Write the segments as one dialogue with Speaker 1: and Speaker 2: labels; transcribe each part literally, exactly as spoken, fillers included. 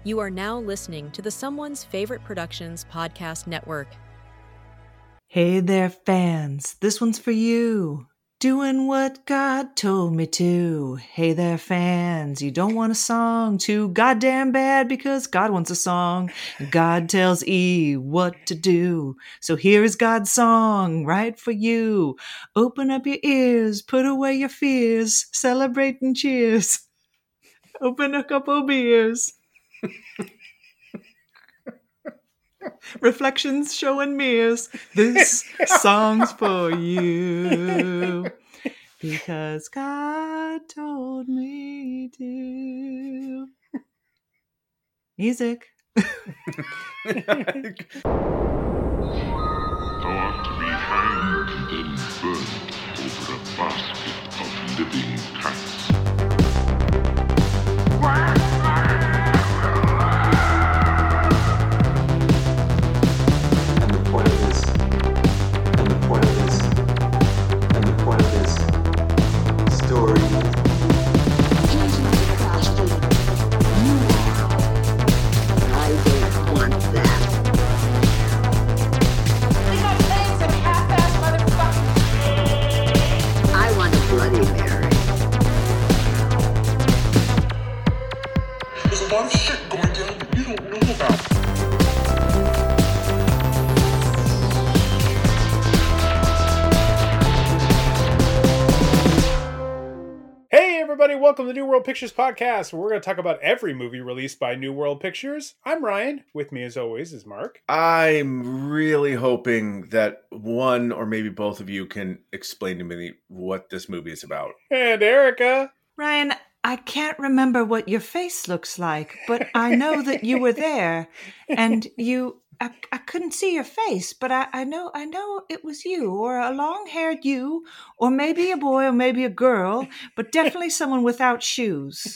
Speaker 1: You are now listening to the Someone's Favorite Productions podcast network.
Speaker 2: Hey there, fans. This one's for you. Doing what God told me to. Hey there, fans. You don't want a song too goddamn bad because God wants a song. God tells E what to do. So here is God's song right for you. Open up your ears, put away your fears, celebrate and cheers. Open a couple beers. Reflections showing mirrors. This song's for you. Because God told me to. Music.
Speaker 3: Thou art to be hanged and then burned over a basket of living cats.
Speaker 4: And the point of this, and the point of this, and the point of this story.
Speaker 5: Jesus Christ, you I don't want that.
Speaker 6: He's not playing some half-ass motherfucker.
Speaker 5: I want a Bloody Mary.
Speaker 3: There's a lot of shit going down that you don't know about.
Speaker 7: Hey everybody, welcome to the New World Pictures Podcast, where we're going to talk about every movie released by New World Pictures. I'm Ryan. With me as always is Mark.
Speaker 8: I'm really hoping that one or maybe both of you can explain to me what this movie is about.
Speaker 7: And Erica.
Speaker 2: Ryan, I can't remember what your face looks like, but I know that you were there, and you. I, I couldn't see your face, but I, I know I know it was you, or a long-haired you, or maybe a boy, or maybe a girl, but definitely someone without shoes.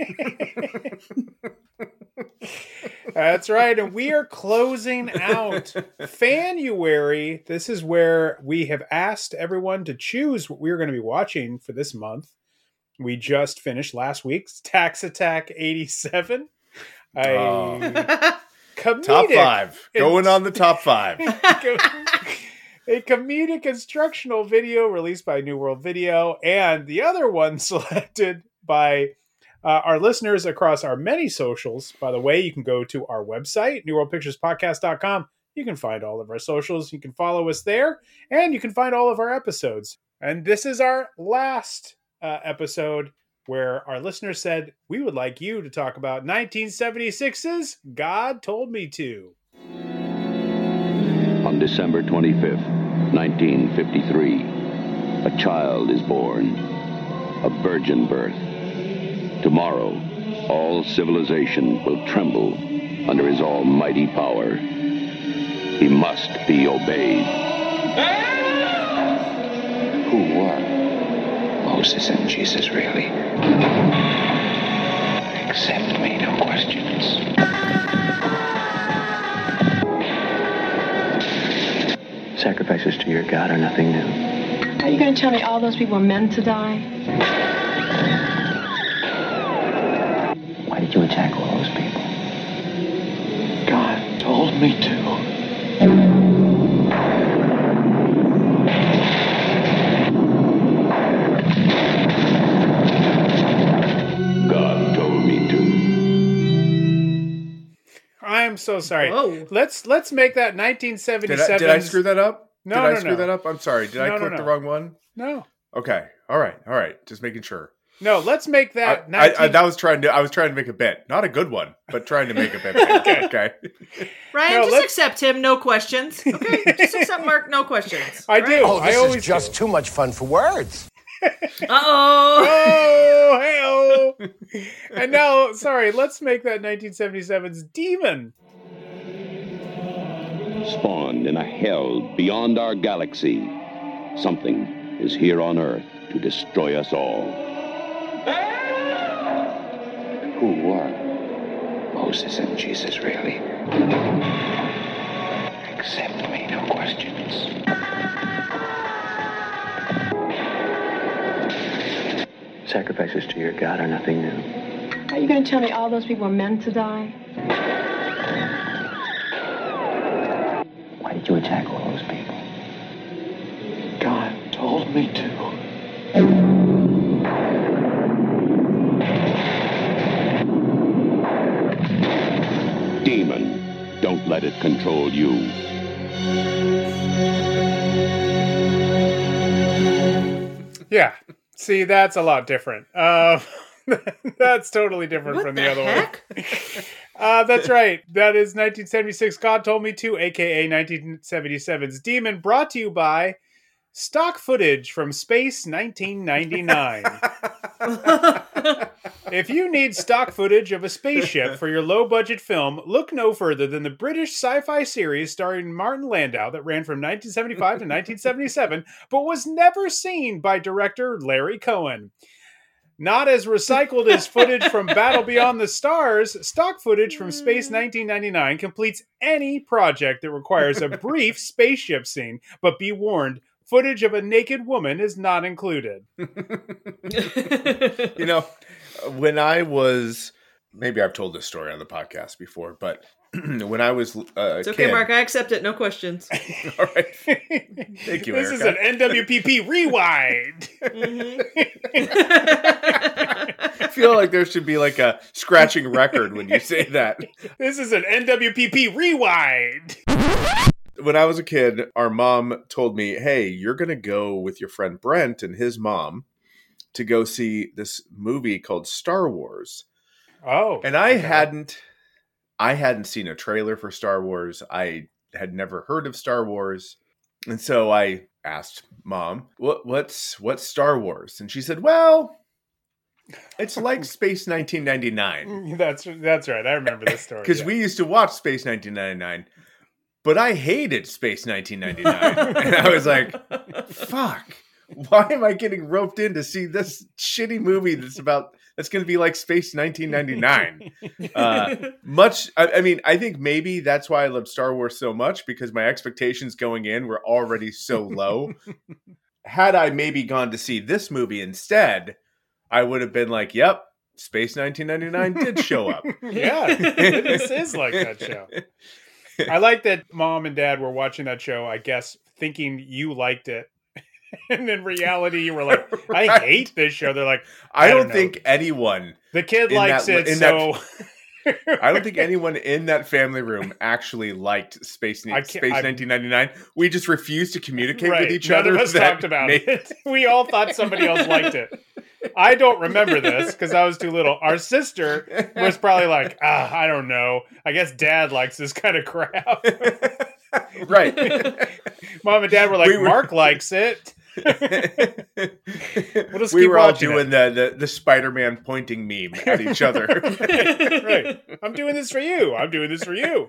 Speaker 7: That's right, and we are closing out Fanuary. This is where we have asked everyone to choose what we're going to be watching for this month. We just finished last week's Tax Attack eighty-seven. I...
Speaker 8: Oh.
Speaker 7: Comedic.
Speaker 8: Top five. Going on the top five.
Speaker 7: A comedic instructional video released by New World Video, and the other one selected by uh, our listeners across our many socials. By the way, you can go to our website, new world pictures podcast dot com. You can find all of our socials. You can follow us there, and you can find all of our episodes. And this is our last uh, episode, where our listeners said, we would like you to talk about nineteen seventy-six's God Told Me To.
Speaker 9: On December twenty-fifth, nineteen fifty-three, a child is born, a virgin birth. Tomorrow, all civilization will tremble under his almighty power. He must be obeyed.
Speaker 10: Who were Moses and Jesus really? Accept me, no questions. Sacrifices to your God are nothing new.
Speaker 6: Are you going to tell me all those people are meant to die?
Speaker 10: Why did you attack all those people? God told me to.
Speaker 7: I'm so sorry.
Speaker 2: Whoa.
Speaker 7: Let's let's make that nineteen seventy-seven.
Speaker 8: Did I, did I screw that up?
Speaker 7: No,
Speaker 8: did
Speaker 7: no,
Speaker 8: I screw
Speaker 7: no.
Speaker 8: that up? I'm sorry. Did
Speaker 7: No,
Speaker 8: I
Speaker 7: no,
Speaker 8: click
Speaker 7: no.
Speaker 8: the wrong one?
Speaker 7: No,
Speaker 8: Okay. All right. All right. Just making sure.
Speaker 7: no. Let's make
Speaker 8: I,
Speaker 7: that.
Speaker 8: I,
Speaker 7: nineteen...
Speaker 8: I, that was trying to. I was trying to make a bit, not a good one, but trying to make a bit. okay. okay.
Speaker 2: Ryan,
Speaker 7: No,
Speaker 2: just
Speaker 7: let's-
Speaker 2: accept him, no questions. Okay, just accept Mark, no questions.
Speaker 7: I do.
Speaker 11: Oh,
Speaker 7: I
Speaker 11: this
Speaker 7: always
Speaker 11: is just too much fun for words.
Speaker 2: Uh-oh.
Speaker 7: Oh, hey And now, sorry. Let's make that nineteen seventy-seven's Demon.
Speaker 9: Spawned in a hell beyond our galaxy, something is here on Earth to destroy us all.
Speaker 10: Who were Moses and Jesus really? Accept me, no questions. Sacrifices to your God are nothing new.
Speaker 6: Are you going to tell me all those people were meant to die?
Speaker 10: Why did you attack all those people?
Speaker 4: God told me to.
Speaker 9: Demon, don't let it control you.
Speaker 7: Yeah. See, that's a lot different. Uh, that's totally different
Speaker 2: What
Speaker 7: from
Speaker 2: the
Speaker 7: the, other
Speaker 2: heck?
Speaker 7: one. Uh, that's right. That is nineteen seventy-six God Told Me To, aka nineteen seventy-seven's Demon, brought to you by stock footage from Space nineteen ninety-nine. If you need stock footage of a spaceship for your low-budget film, look no further than the British sci-fi series starring Martin Landau that ran from nineteen seventy-five to nineteen seventy-seven, but was never seen by director Larry Cohen. Not as recycled as footage from Battle Beyond the Stars, stock footage from Space nineteen ninety-nine completes any project that requires a brief spaceship scene, but be warned, footage of a naked woman is not included.
Speaker 8: You know, when I was, maybe I've told this story on the podcast before, but when I was uh,
Speaker 2: It's okay,
Speaker 8: kid,
Speaker 2: Mark. I accept it. No questions.
Speaker 8: All right. Thank you,
Speaker 7: This
Speaker 8: Erica.
Speaker 7: is an N W P P rewind.
Speaker 8: I feel like there should be like a scratching record when you say that.
Speaker 7: This is an N W P P rewind.
Speaker 8: When I was a kid, our mom told me, hey, you're going to go with your friend Brent and his mom to go see this movie called Star Wars.
Speaker 7: Oh.
Speaker 8: And I
Speaker 7: okay.
Speaker 8: hadn't I hadn't seen a trailer for Star Wars. I had never heard of Star Wars. And so I asked Mom, what what's what's Star Wars? And she said, well, it's like Space nineteen ninety-nine.
Speaker 7: That's that's right. I remember this story.
Speaker 8: Because
Speaker 7: yeah.
Speaker 8: we used to watch Space nineteen ninety-nine. But I hated Space nineteen ninety-nine. And I was like, fuck. Why am I getting roped in to see this shitty movie that's about that's going to be like Space nineteen ninety-nine? Uh, much, I, I mean, I think maybe that's why I love Star Wars so much, because my expectations going in were already so low. Had I maybe gone to see this movie instead, I would have been like, yep, Space nineteen ninety-nine did show up.
Speaker 7: Yeah, this is like that show. I like that Mom and Dad were watching that show, I guess, thinking you liked it. And in reality, you were like, I
Speaker 8: Right.
Speaker 7: hate this show. They're like,
Speaker 8: I,
Speaker 7: I
Speaker 8: don't,
Speaker 7: don't know.
Speaker 8: think anyone
Speaker 7: the kid
Speaker 8: in
Speaker 7: likes
Speaker 8: that-
Speaker 7: it,
Speaker 8: in
Speaker 7: so...
Speaker 8: I don't think anyone in that family room actually liked Space,
Speaker 7: I can't-
Speaker 8: Space
Speaker 7: I'm-
Speaker 8: nineteen ninety-nine. We just refused to communicate
Speaker 7: Right.
Speaker 8: with each
Speaker 7: None
Speaker 8: other.
Speaker 7: of us
Speaker 8: that
Speaker 7: talked about
Speaker 8: made-
Speaker 7: it. We all thought somebody else liked it. I don't remember this because I was too little. Our sister was probably like, ah, I don't know. I guess Dad likes this kind of crap.
Speaker 8: Right.
Speaker 7: Mom and Dad were like,
Speaker 8: We were-
Speaker 7: Mark likes it. We'll just
Speaker 8: we
Speaker 7: keep
Speaker 8: were all
Speaker 7: watching
Speaker 8: doing
Speaker 7: it.
Speaker 8: the, the, the Spider-Man pointing meme at each other.
Speaker 7: Right. I'm doing this for you. I'm doing this for you.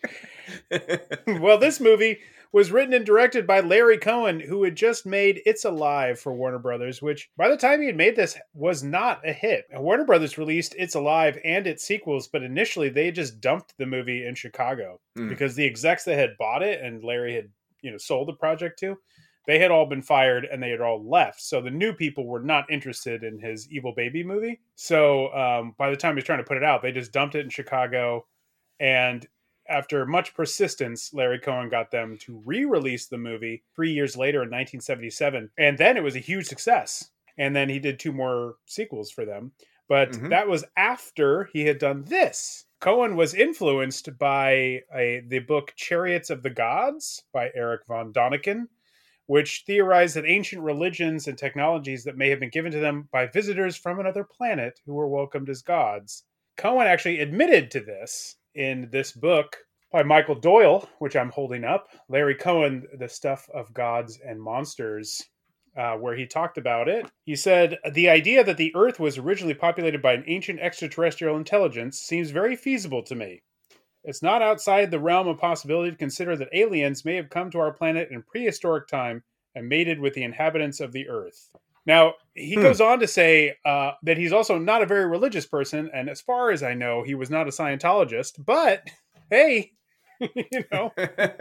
Speaker 7: Well, this movie was written and directed by Larry Cohen, who had just made It's Alive for Warner Brothers, which by the time he had made this was not a hit. Warner Brothers released It's Alive and its sequels, but initially they just dumped the movie in Chicago
Speaker 8: Mm.
Speaker 7: because the execs that had bought it and Larry had, you know, sold the project to, they had all been fired and they had all left. So the new people were not interested in his Evil Baby movie. So um, by the time he was trying to put it out, they just dumped it in Chicago. And after much persistence, Larry Cohen got them to re-release the movie three years later in nineteen seventy-seven. And then it was a huge success. And then he did two more sequels for them. But
Speaker 8: Mhm.
Speaker 7: that was after he had done this. Cohen was influenced by a, the book Chariots of the Gods by Eric von Däniken, which theorized that ancient religions and technologies that may have been given to them by visitors from another planet who were welcomed as gods. Cohen actually admitted to this in this book by Michael Doyle, which I'm holding up, Larry Cohen, The Stuff of Gods and Monsters, uh, where he talked about it. He said, the idea that the Earth was originally populated by an ancient extraterrestrial intelligence seems very feasible to me. It's not outside the realm of possibility to consider that aliens may have come to our planet in prehistoric time and mated with the inhabitants of the Earth. Now, he
Speaker 8: Hmm.
Speaker 7: goes on to say uh, that he's also not a very religious person, and as far as I know, he was not a Scientologist, but hey, you know,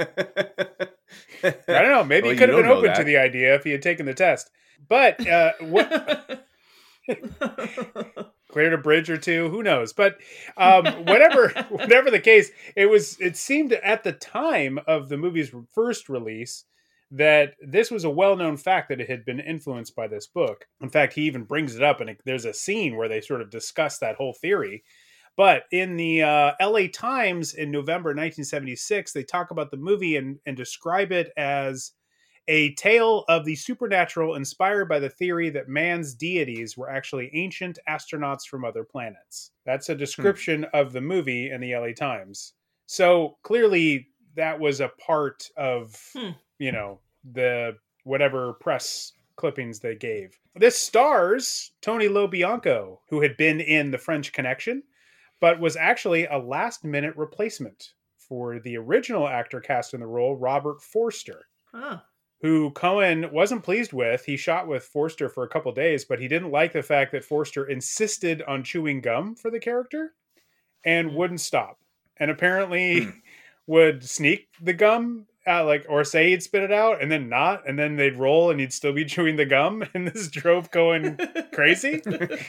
Speaker 7: I don't know, maybe
Speaker 8: Well,
Speaker 7: he could
Speaker 8: you
Speaker 7: have been
Speaker 8: don't know
Speaker 7: open to
Speaker 8: that.
Speaker 7: the idea if he had taken the test. But uh, what Cleared a bridge or two, who knows? But um, whatever, whatever the case, it was. It seemed at the time of the movie's first release that this was a well-known fact that it had been influenced by this book. In fact, he even brings it up, and it, there's a scene where they sort of discuss that whole theory. But in the uh, L A Times in November nineteen seventy-six, they talk about the movie and, and describe it as a tale of the supernatural inspired by the theory that man's deities were actually ancient astronauts from other planets. That's a description hmm. of the movie in the L A Times. So clearly that was a part of, hmm. you know, the whatever press clippings they gave. This stars Tony LoBianco, who had been in The French Connection, but was actually a last-minute replacement for the original actor cast in the role, Robert Forster.
Speaker 12: Huh.
Speaker 7: Who Cohen wasn't pleased with. He shot with Forster for a couple days, but he didn't like the fact that Forster insisted on chewing gum for the character and wouldn't stop. And apparently hmm. would sneak the gum out, like, or say he'd spit it out and then not, and then they'd roll and he'd still be chewing the gum, and this drove Cohen crazy.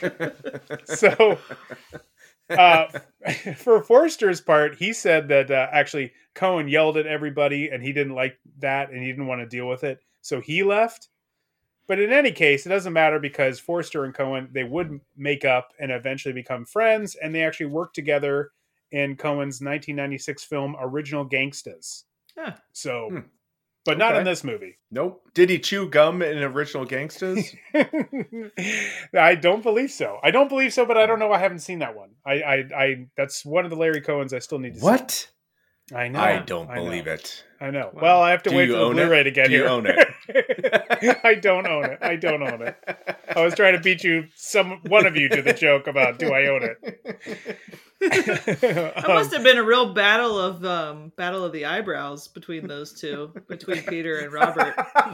Speaker 7: So uh, for Forster's part, he said that uh, actually Cohen yelled at everybody and he didn't like that and he didn't want to deal with it. So he left. But in any case, it doesn't matter because Forster and Cohen, they would make up and eventually become friends. And they actually worked together in Cohen's nineteen ninety-six film, Original Gangstas.
Speaker 12: Huh.
Speaker 7: So,
Speaker 8: hmm.
Speaker 7: but not
Speaker 8: okay.
Speaker 7: in this movie.
Speaker 8: Nope. Did he chew gum in Original Gangstas?
Speaker 7: I don't believe so. I don't believe so, but I don't know. I haven't seen that one. I, I, I that's one of the Larry Cohens I still need to
Speaker 8: what?
Speaker 7: see. What? I know.
Speaker 8: I don't
Speaker 7: I
Speaker 8: believe
Speaker 7: know.
Speaker 8: it.
Speaker 7: I know. Wow. Well, I have to
Speaker 8: Do
Speaker 7: wait
Speaker 8: you
Speaker 7: for the
Speaker 8: own
Speaker 7: Blu-ray
Speaker 8: it?
Speaker 7: to get
Speaker 8: Do
Speaker 7: here.
Speaker 8: you own it?
Speaker 7: I don't own it. I don't own it. I was trying to beat you, some one of you, to the joke about do I own it?
Speaker 12: That must have been a real battle of um, battle of the eyebrows between those two, between Peter and Robert.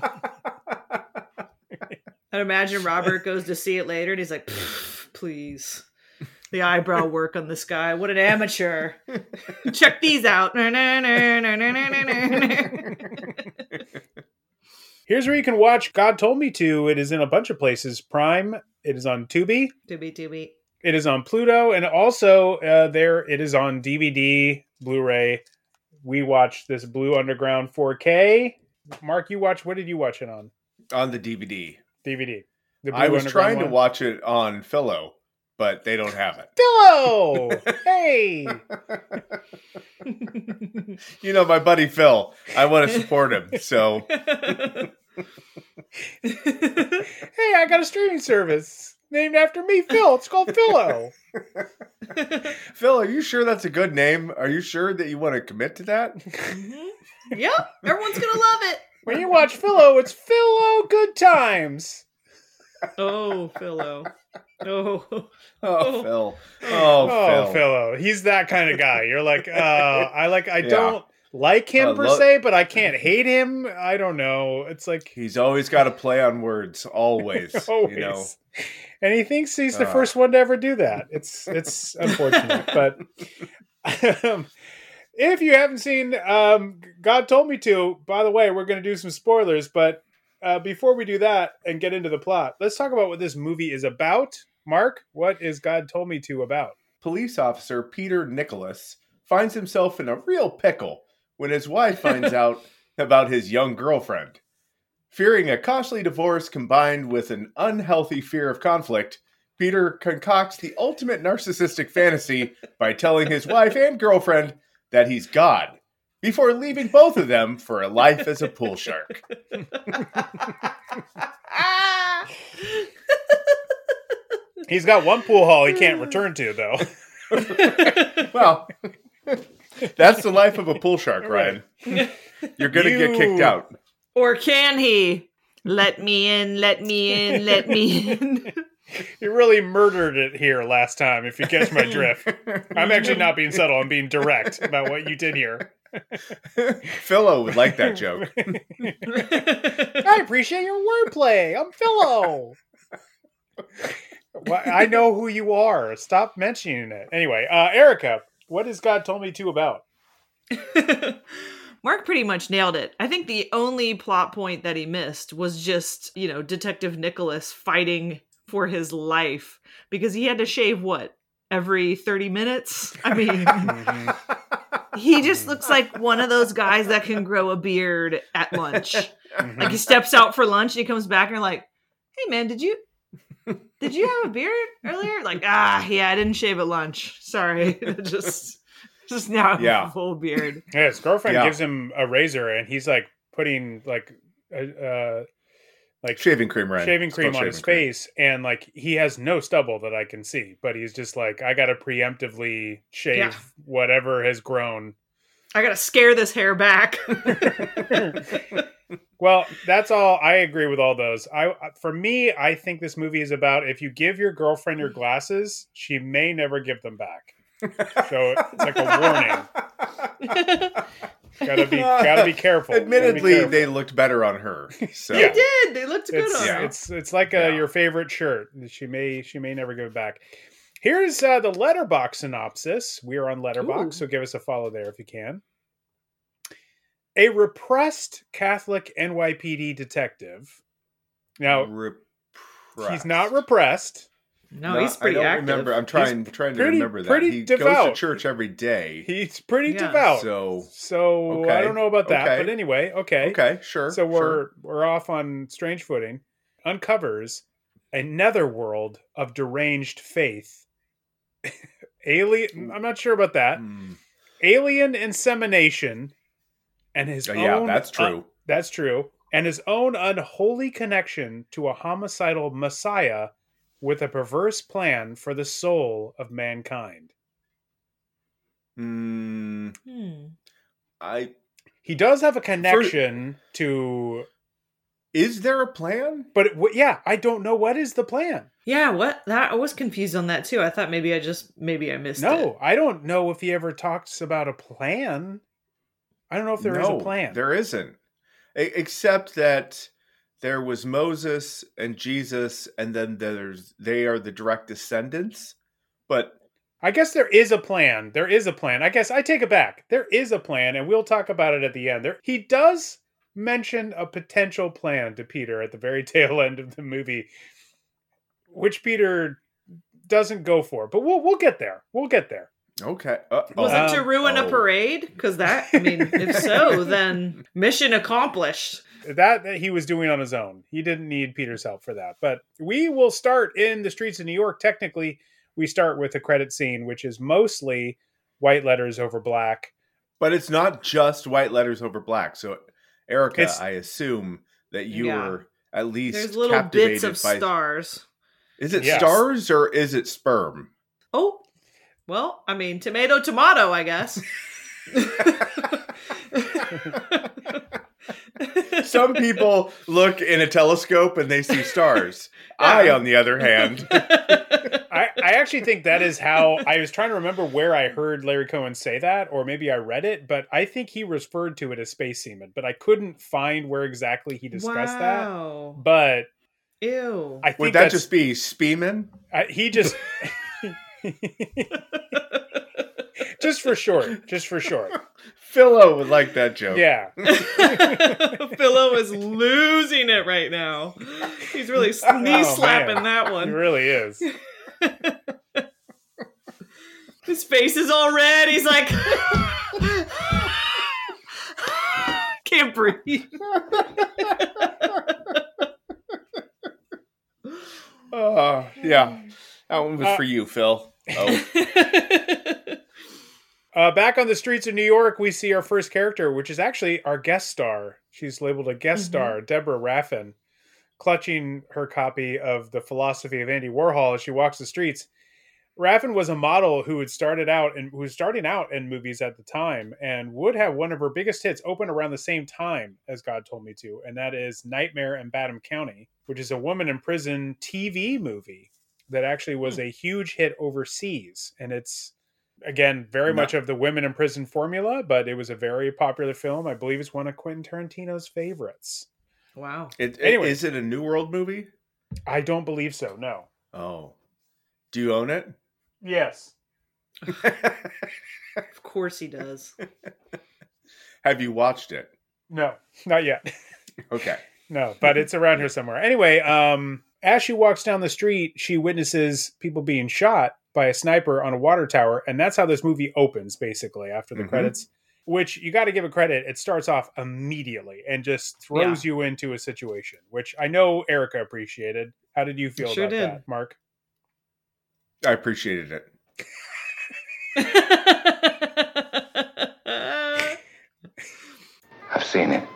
Speaker 12: I'd imagine Robert goes to see it later and he's like, please. The eyebrow work on this guy. What an amateur. Check these out.
Speaker 7: Here's where you can watch God Told Me To. It is in a bunch of places. Prime. It is on Tubi.
Speaker 12: Tubi, Tubi.
Speaker 7: It is on Pluto. And also uh, there it is on D V D, Blu-ray. We watched this Blue Underground four K. Mark, you watched, what did you watch it on?
Speaker 8: On the D V D.
Speaker 7: D V D. The Blue
Speaker 8: I was trying
Speaker 7: one?
Speaker 8: to watch it on Philo, but they don't have it.
Speaker 7: Philo! Hey!
Speaker 8: You know, my buddy Phil. I want to support him, so.
Speaker 7: Hey, I got a streaming service named after me, Phil. It's called Philo.
Speaker 8: Phil, are you sure that's a good name? Are you sure that you want to commit to that?
Speaker 12: Mm-hmm. Yep, everyone's going to love it.
Speaker 7: When you watch Philo, it's Philo Good Times.
Speaker 12: Oh, Philo. Oh,
Speaker 8: oh,
Speaker 12: oh.
Speaker 8: Phil. Oh,
Speaker 7: oh
Speaker 8: Phil.
Speaker 7: Philo. He's that kind of guy. You're like, uh, I like, I
Speaker 8: Yeah.
Speaker 7: don't like him
Speaker 8: Uh,
Speaker 7: per
Speaker 8: lo-
Speaker 7: se, but I can't hate him. I don't know. It's like
Speaker 8: He's always got to play on words, always.
Speaker 7: always,
Speaker 8: You know,
Speaker 7: and he thinks he's the
Speaker 8: Uh.
Speaker 7: first one to ever do that. It's it's unfortunate, but um, if you haven't seen um, God Told Me To, by the way, we're going to do some spoilers, but. Uh, before we do that and get into the plot, let's talk about what this movie is about. Mark, what is God Told Me To about?
Speaker 8: police officer Peter Nicholas finds himself in a real pickle when his wife finds out about his young girlfriend. Fearing a costly divorce combined with an unhealthy fear of conflict, Peter concocts the ultimate narcissistic fantasy by telling his wife and girlfriend that he's God, before leaving both of them for a life as a pool shark.
Speaker 7: He's got one pool hall he can't return to, though.
Speaker 8: Well, that's the life of a pool shark, Ryan. You're going to
Speaker 7: You-
Speaker 8: get kicked out.
Speaker 12: Or can he? Let me in, let me in, let me in.
Speaker 7: You really murdered it here last time, if you catch my drift. I'm actually not being subtle. I'm being direct about what you did here.
Speaker 8: Philo would like that joke.
Speaker 7: I appreciate your wordplay. I'm Philo. Well, I know who you are. Stop mentioning it. Anyway, uh, Erica, what has God Told Me To about?
Speaker 12: Mark pretty much nailed it. I think the only plot point that he missed was just, you know, Detective Nicholas fighting for his life because he had to shave what every thirty minutes. I mean, he just looks like one of those guys that can grow a beard at lunch. Like he steps out for lunch and he comes back and you're like, hey man, did you did you have a beard earlier? Like, ah, yeah, I didn't shave at lunch. Sorry. just just now
Speaker 7: Yeah.
Speaker 12: a full beard.
Speaker 7: Yeah, his girlfriend
Speaker 8: Yeah.
Speaker 7: gives him a razor, and he's like putting like uh, uh like
Speaker 8: Shaving cream, right?
Speaker 7: shaving
Speaker 8: It's
Speaker 7: cream
Speaker 8: called
Speaker 7: on his
Speaker 8: shaving cream.
Speaker 7: face, and like he has no stubble that I can see, but he's just like, I gotta preemptively shave
Speaker 12: Yeah.
Speaker 7: whatever has grown.
Speaker 12: I gotta scare this hair back.
Speaker 7: Well, that's all. I agree with all those. I, for me, I think this movie is about if you give your girlfriend your glasses, she may never give them back. So it's like a warning. Gotta be, gotta be careful. Gotta be
Speaker 8: Admittedly,
Speaker 7: careful.
Speaker 8: they looked better on her. So.
Speaker 12: They did. They looked good
Speaker 7: It's,
Speaker 12: on
Speaker 7: yeah,
Speaker 12: her.
Speaker 7: it's it's like a, your favorite shirt. She may she may never give it back. Here's uh, the Letterboxd synopsis. We are on Letterboxd,
Speaker 12: Ooh.
Speaker 7: so give us a follow there if you can. A repressed Catholic N Y P D detective. Now,
Speaker 8: Repressed.
Speaker 7: he's not repressed.
Speaker 12: No, he's pretty
Speaker 8: I don't
Speaker 12: active.
Speaker 8: remember. I'm trying
Speaker 7: He's
Speaker 8: trying to
Speaker 7: pretty-
Speaker 8: remember that.
Speaker 7: pretty
Speaker 8: he
Speaker 7: devout.
Speaker 8: goes to church every day.
Speaker 7: He's pretty
Speaker 12: Yeah.
Speaker 7: devout.
Speaker 8: So
Speaker 7: So
Speaker 8: okay.
Speaker 7: I don't know about that,
Speaker 8: Okay.
Speaker 7: but anyway, okay.
Speaker 8: okay, sure.
Speaker 7: So we're
Speaker 8: sure.
Speaker 7: we're off on strange footing. Uncovers a netherworld of deranged faith. Alien. I'm not sure about that.
Speaker 8: Hmm.
Speaker 7: Alien insemination, and his
Speaker 8: Uh,
Speaker 7: own.
Speaker 8: yeah, that's true.
Speaker 7: un- that's true. And his own unholy connection to a homicidal messiah with a perverse plan for the soul of mankind.
Speaker 8: Mm,
Speaker 12: Hmm.
Speaker 8: I
Speaker 7: He does have a connection to,
Speaker 8: is there a plan?
Speaker 7: but it, yeah, I don't know what is the plan.
Speaker 12: Yeah, what? That I was confused on that too. I thought maybe I just maybe I missed it.
Speaker 7: No, I don't know if he ever talks about a plan. I don't know if there is
Speaker 8: no,
Speaker 7: a plan.
Speaker 8: There isn't. E- except that there was Moses and Jesus, and then there's they are the direct descendants. But
Speaker 7: I guess there is a plan. There is a plan. I guess I take it back. There is a plan, and we'll talk about it at the end. There, he does mention a potential plan to Peter at the very tail end of the movie, which Peter doesn't go for. But we'll we'll get there. We'll get there.
Speaker 8: okay, uh,
Speaker 12: Was
Speaker 7: Um,
Speaker 12: it to ruin
Speaker 8: oh.
Speaker 12: a parade? Because that, I mean, if so, then mission accomplished.
Speaker 7: That, that he was doing on his own. He didn't need Peter's help for that. But we will start in the streets of New York. Technically, we start with the credit scene, which is mostly white letters over black.
Speaker 8: but it's not just white letters over black. So, Erica,
Speaker 7: It's-
Speaker 8: I assume that you
Speaker 12: Yeah.
Speaker 8: were at least
Speaker 12: There's little
Speaker 8: captivated
Speaker 12: bits of
Speaker 8: by.
Speaker 12: stars.
Speaker 8: Is it
Speaker 7: Yes.
Speaker 8: stars or is it sperm?
Speaker 12: Oh, well, I mean, tomato, tomato, I guess.
Speaker 8: Some people look in a telescope and they see stars. I, on the other hand,
Speaker 7: I, I actually think that is how I was trying to remember where I heard Larry Cohen say that, or maybe I read it, but I think he referred to it as space semen, but I couldn't find where exactly he discussed
Speaker 12: Wow.
Speaker 7: that. But
Speaker 12: Ew.
Speaker 7: I think
Speaker 8: would that
Speaker 7: that's,
Speaker 8: just be Speeman?
Speaker 7: I, he just just for short, just for short.
Speaker 8: Philo would like that joke.
Speaker 7: Yeah.
Speaker 12: Philo is losing it right now. He's really knee
Speaker 7: Oh,
Speaker 12: slapping
Speaker 7: man.
Speaker 12: that
Speaker 7: He
Speaker 12: one.
Speaker 7: really is.
Speaker 12: His face is all red. He's like, can't breathe.
Speaker 8: Oh, yeah. That one was
Speaker 7: Uh,
Speaker 8: for you, Phil. Oh,
Speaker 7: Uh, back on the streets of New York, we see our first character, which is actually our guest star. She's labeled a guest
Speaker 12: Mhm.
Speaker 7: star, Deborah Raffin, clutching her copy of The Philosophy of Andy Warhol as she walks the streets. Raffin was a model who had started out and who was starting out in movies at the time and would have one of her biggest hits open around the same time as God Told Me To, and that is Nightmare in Badham County, which is a woman in prison T V movie that actually was a huge hit overseas. And it's, again, very
Speaker 8: No.
Speaker 7: much of the women in prison formula, but it was a very popular film. I believe it's one of Quentin Tarantino's favorites.
Speaker 12: Wow.
Speaker 8: it,
Speaker 7: Anyway.
Speaker 8: is it a New World movie?
Speaker 7: I don't believe so, no.
Speaker 8: Oh, do you own it?
Speaker 7: Yes.
Speaker 12: Of course he does.
Speaker 8: Have you watched it?
Speaker 7: No, not yet.
Speaker 8: Okay.
Speaker 7: No, but it's around here somewhere. Anyway, um, as she walks down the street, she witnesses people being shot by a sniper on a water tower. And that's how this movie opens, basically, after the
Speaker 8: Mhm.
Speaker 7: credits, which you got to give a credit. It starts off immediately and just throws
Speaker 12: Yeah.
Speaker 7: you into a situation, which I know Erica appreciated. How did you feel
Speaker 12: Sure
Speaker 7: about
Speaker 12: did.
Speaker 7: that, Mark?
Speaker 8: I appreciated it.
Speaker 10: I've seen it.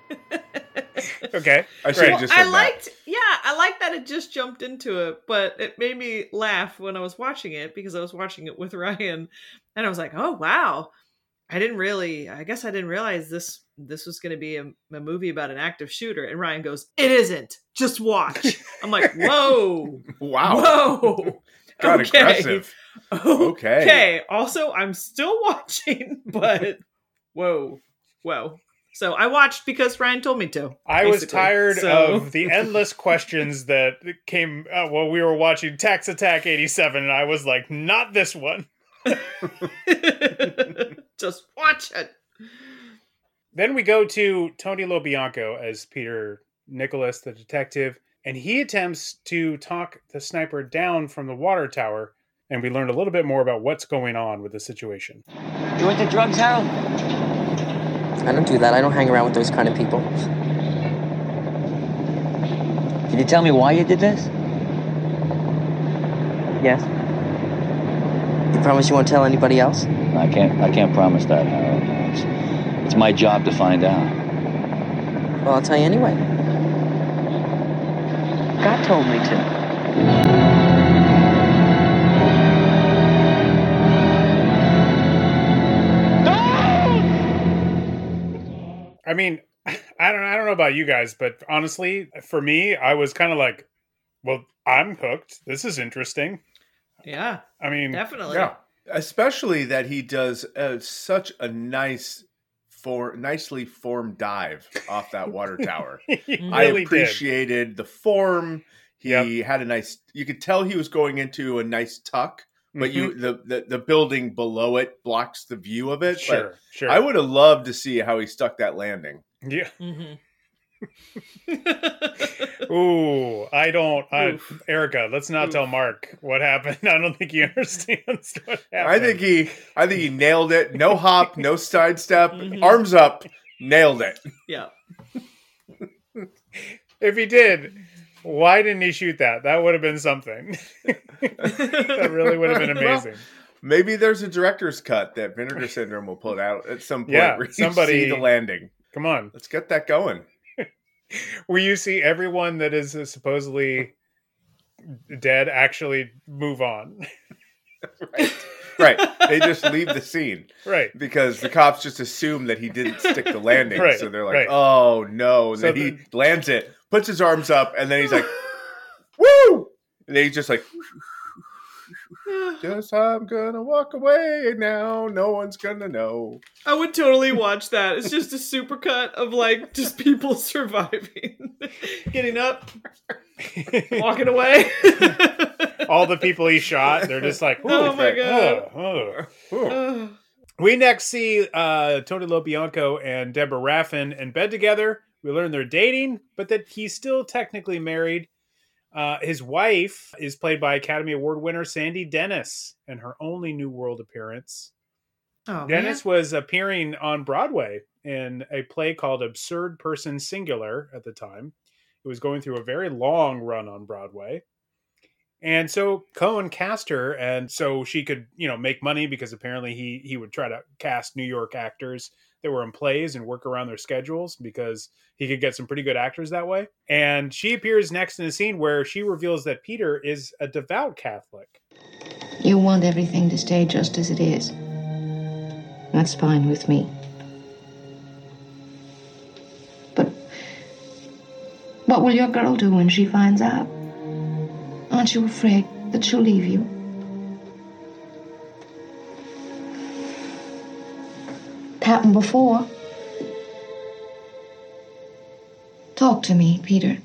Speaker 7: Okay.
Speaker 8: I should
Speaker 7: great.
Speaker 8: have just
Speaker 12: I
Speaker 8: said that.
Speaker 12: liked, yeah, I liked that it just jumped into it, but it made me laugh when I was watching it because I was watching it with Ryan, and I was like, "Oh wow, I didn't really, I guess I didn't realize this this was going to be a, a movie about an active shooter." And Ryan goes, "It isn't. Just watch." I'm like, "Whoa,
Speaker 8: Wow.
Speaker 12: whoa,
Speaker 8: Got
Speaker 12: okay.
Speaker 8: aggressive. Okay.
Speaker 12: Okay. Also, I'm still watching, but whoa, whoa." So I watched because Ryan told me to.
Speaker 7: I was
Speaker 12: basically.
Speaker 7: tired
Speaker 12: So-
Speaker 7: of the endless questions that came uh, while we were watching Tax Attack eighty-seven, and I was like, not this one.
Speaker 12: Just watch it.
Speaker 7: Then we go to Tony LoBianco as Peter Nicholas, the detective, and he attempts to talk the sniper down from the water tower, and we learned a little bit more about what's going on with the situation.
Speaker 13: You want the drugs, Harold?
Speaker 14: I don't do that. I don't hang around with those kind of people.
Speaker 13: Can you tell me why you did this?
Speaker 14: Yes. You promise you won't tell anybody else?
Speaker 13: I can't. I can't promise that, Harold. It's, it's my job to find out.
Speaker 14: Well, I'll tell you anyway. God told me to.
Speaker 7: I mean, I don't I don't know about you guys, but honestly, for me, I was kind of like, well, I'm hooked. This is interesting.
Speaker 12: Yeah.
Speaker 7: I mean,
Speaker 12: Definitely.
Speaker 8: Yeah. Especially that he does uh, such a nice, for nicely formed dive off that water tower.
Speaker 7: he
Speaker 8: I
Speaker 7: really did.
Speaker 8: appreciated the form. He
Speaker 7: Yep.
Speaker 8: had a nice. You could tell he was going into a nice tuck, but you
Speaker 7: Mm-hmm.
Speaker 8: the, the the building below it blocks the view of it.
Speaker 7: Sure,
Speaker 8: but
Speaker 7: sure.
Speaker 8: I would have loved to see how he stuck that landing.
Speaker 7: Yeah.
Speaker 12: Mm-hmm.
Speaker 7: Ooh, I don't. I,
Speaker 12: Oof.
Speaker 7: Erica, let's not
Speaker 12: Oof.
Speaker 7: tell Mark what happened. I don't think he understands what happened.
Speaker 8: I think he. I think he nailed it. No hop, no sidestep,
Speaker 12: Mhm.
Speaker 8: arms up, nailed it.
Speaker 12: Yeah.
Speaker 7: if he did, why didn't he shoot that? That would have been something. That really would have been amazing.
Speaker 8: Well, maybe there's a director's cut that Vinegar Syndrome will put out at some point.
Speaker 7: Yeah,
Speaker 8: where you
Speaker 7: somebody-
Speaker 8: see the landing.
Speaker 7: Come on.
Speaker 8: Let's get that going.
Speaker 7: Where you see everyone that is uh, supposedly dead actually move on.
Speaker 8: Right. They just leave the scene.
Speaker 7: Right.
Speaker 8: Because the cops just assume that he didn't stick the landing.
Speaker 7: Right,
Speaker 8: So they're like,
Speaker 7: right.
Speaker 8: oh no. And
Speaker 7: So
Speaker 8: then he
Speaker 7: the-
Speaker 8: lands it, puts his arms up, and then he's like, woo! And then he's just like, just I'm gonna walk away now. No one's gonna know.
Speaker 12: I would totally watch that. It's just a supercut of like just people surviving, getting up, walking away.
Speaker 7: All the people he shot, they're just like,
Speaker 12: Oh
Speaker 7: "Ooh,
Speaker 12: my God.
Speaker 7: oh, oh."
Speaker 12: Ugh.
Speaker 7: We next see uh, Tony LoBianco and Deborah Raffin in bed together. We learn they're dating, but that he's still technically married. Uh, his wife is played by Academy Award winner Sandy Dennis in her only New World appearance.
Speaker 12: Oh,
Speaker 7: Dennis was appearing on Broadway in a play called Absurd Person Singular at the time. It was going through a very long run on Broadway. And so Cohen cast her, and so she could, you know, make money because apparently he he would try to cast New York actors that were in plays and work around their schedules because he could get some pretty good actors that way. And she appears next in a scene where she reveals that Peter is a devout Catholic.
Speaker 15: You want everything to stay just as it is. That's fine with me. But what will your girl do when she finds out? Aren't you afraid that she'll leave you? It happened before. Talk to me, Peter.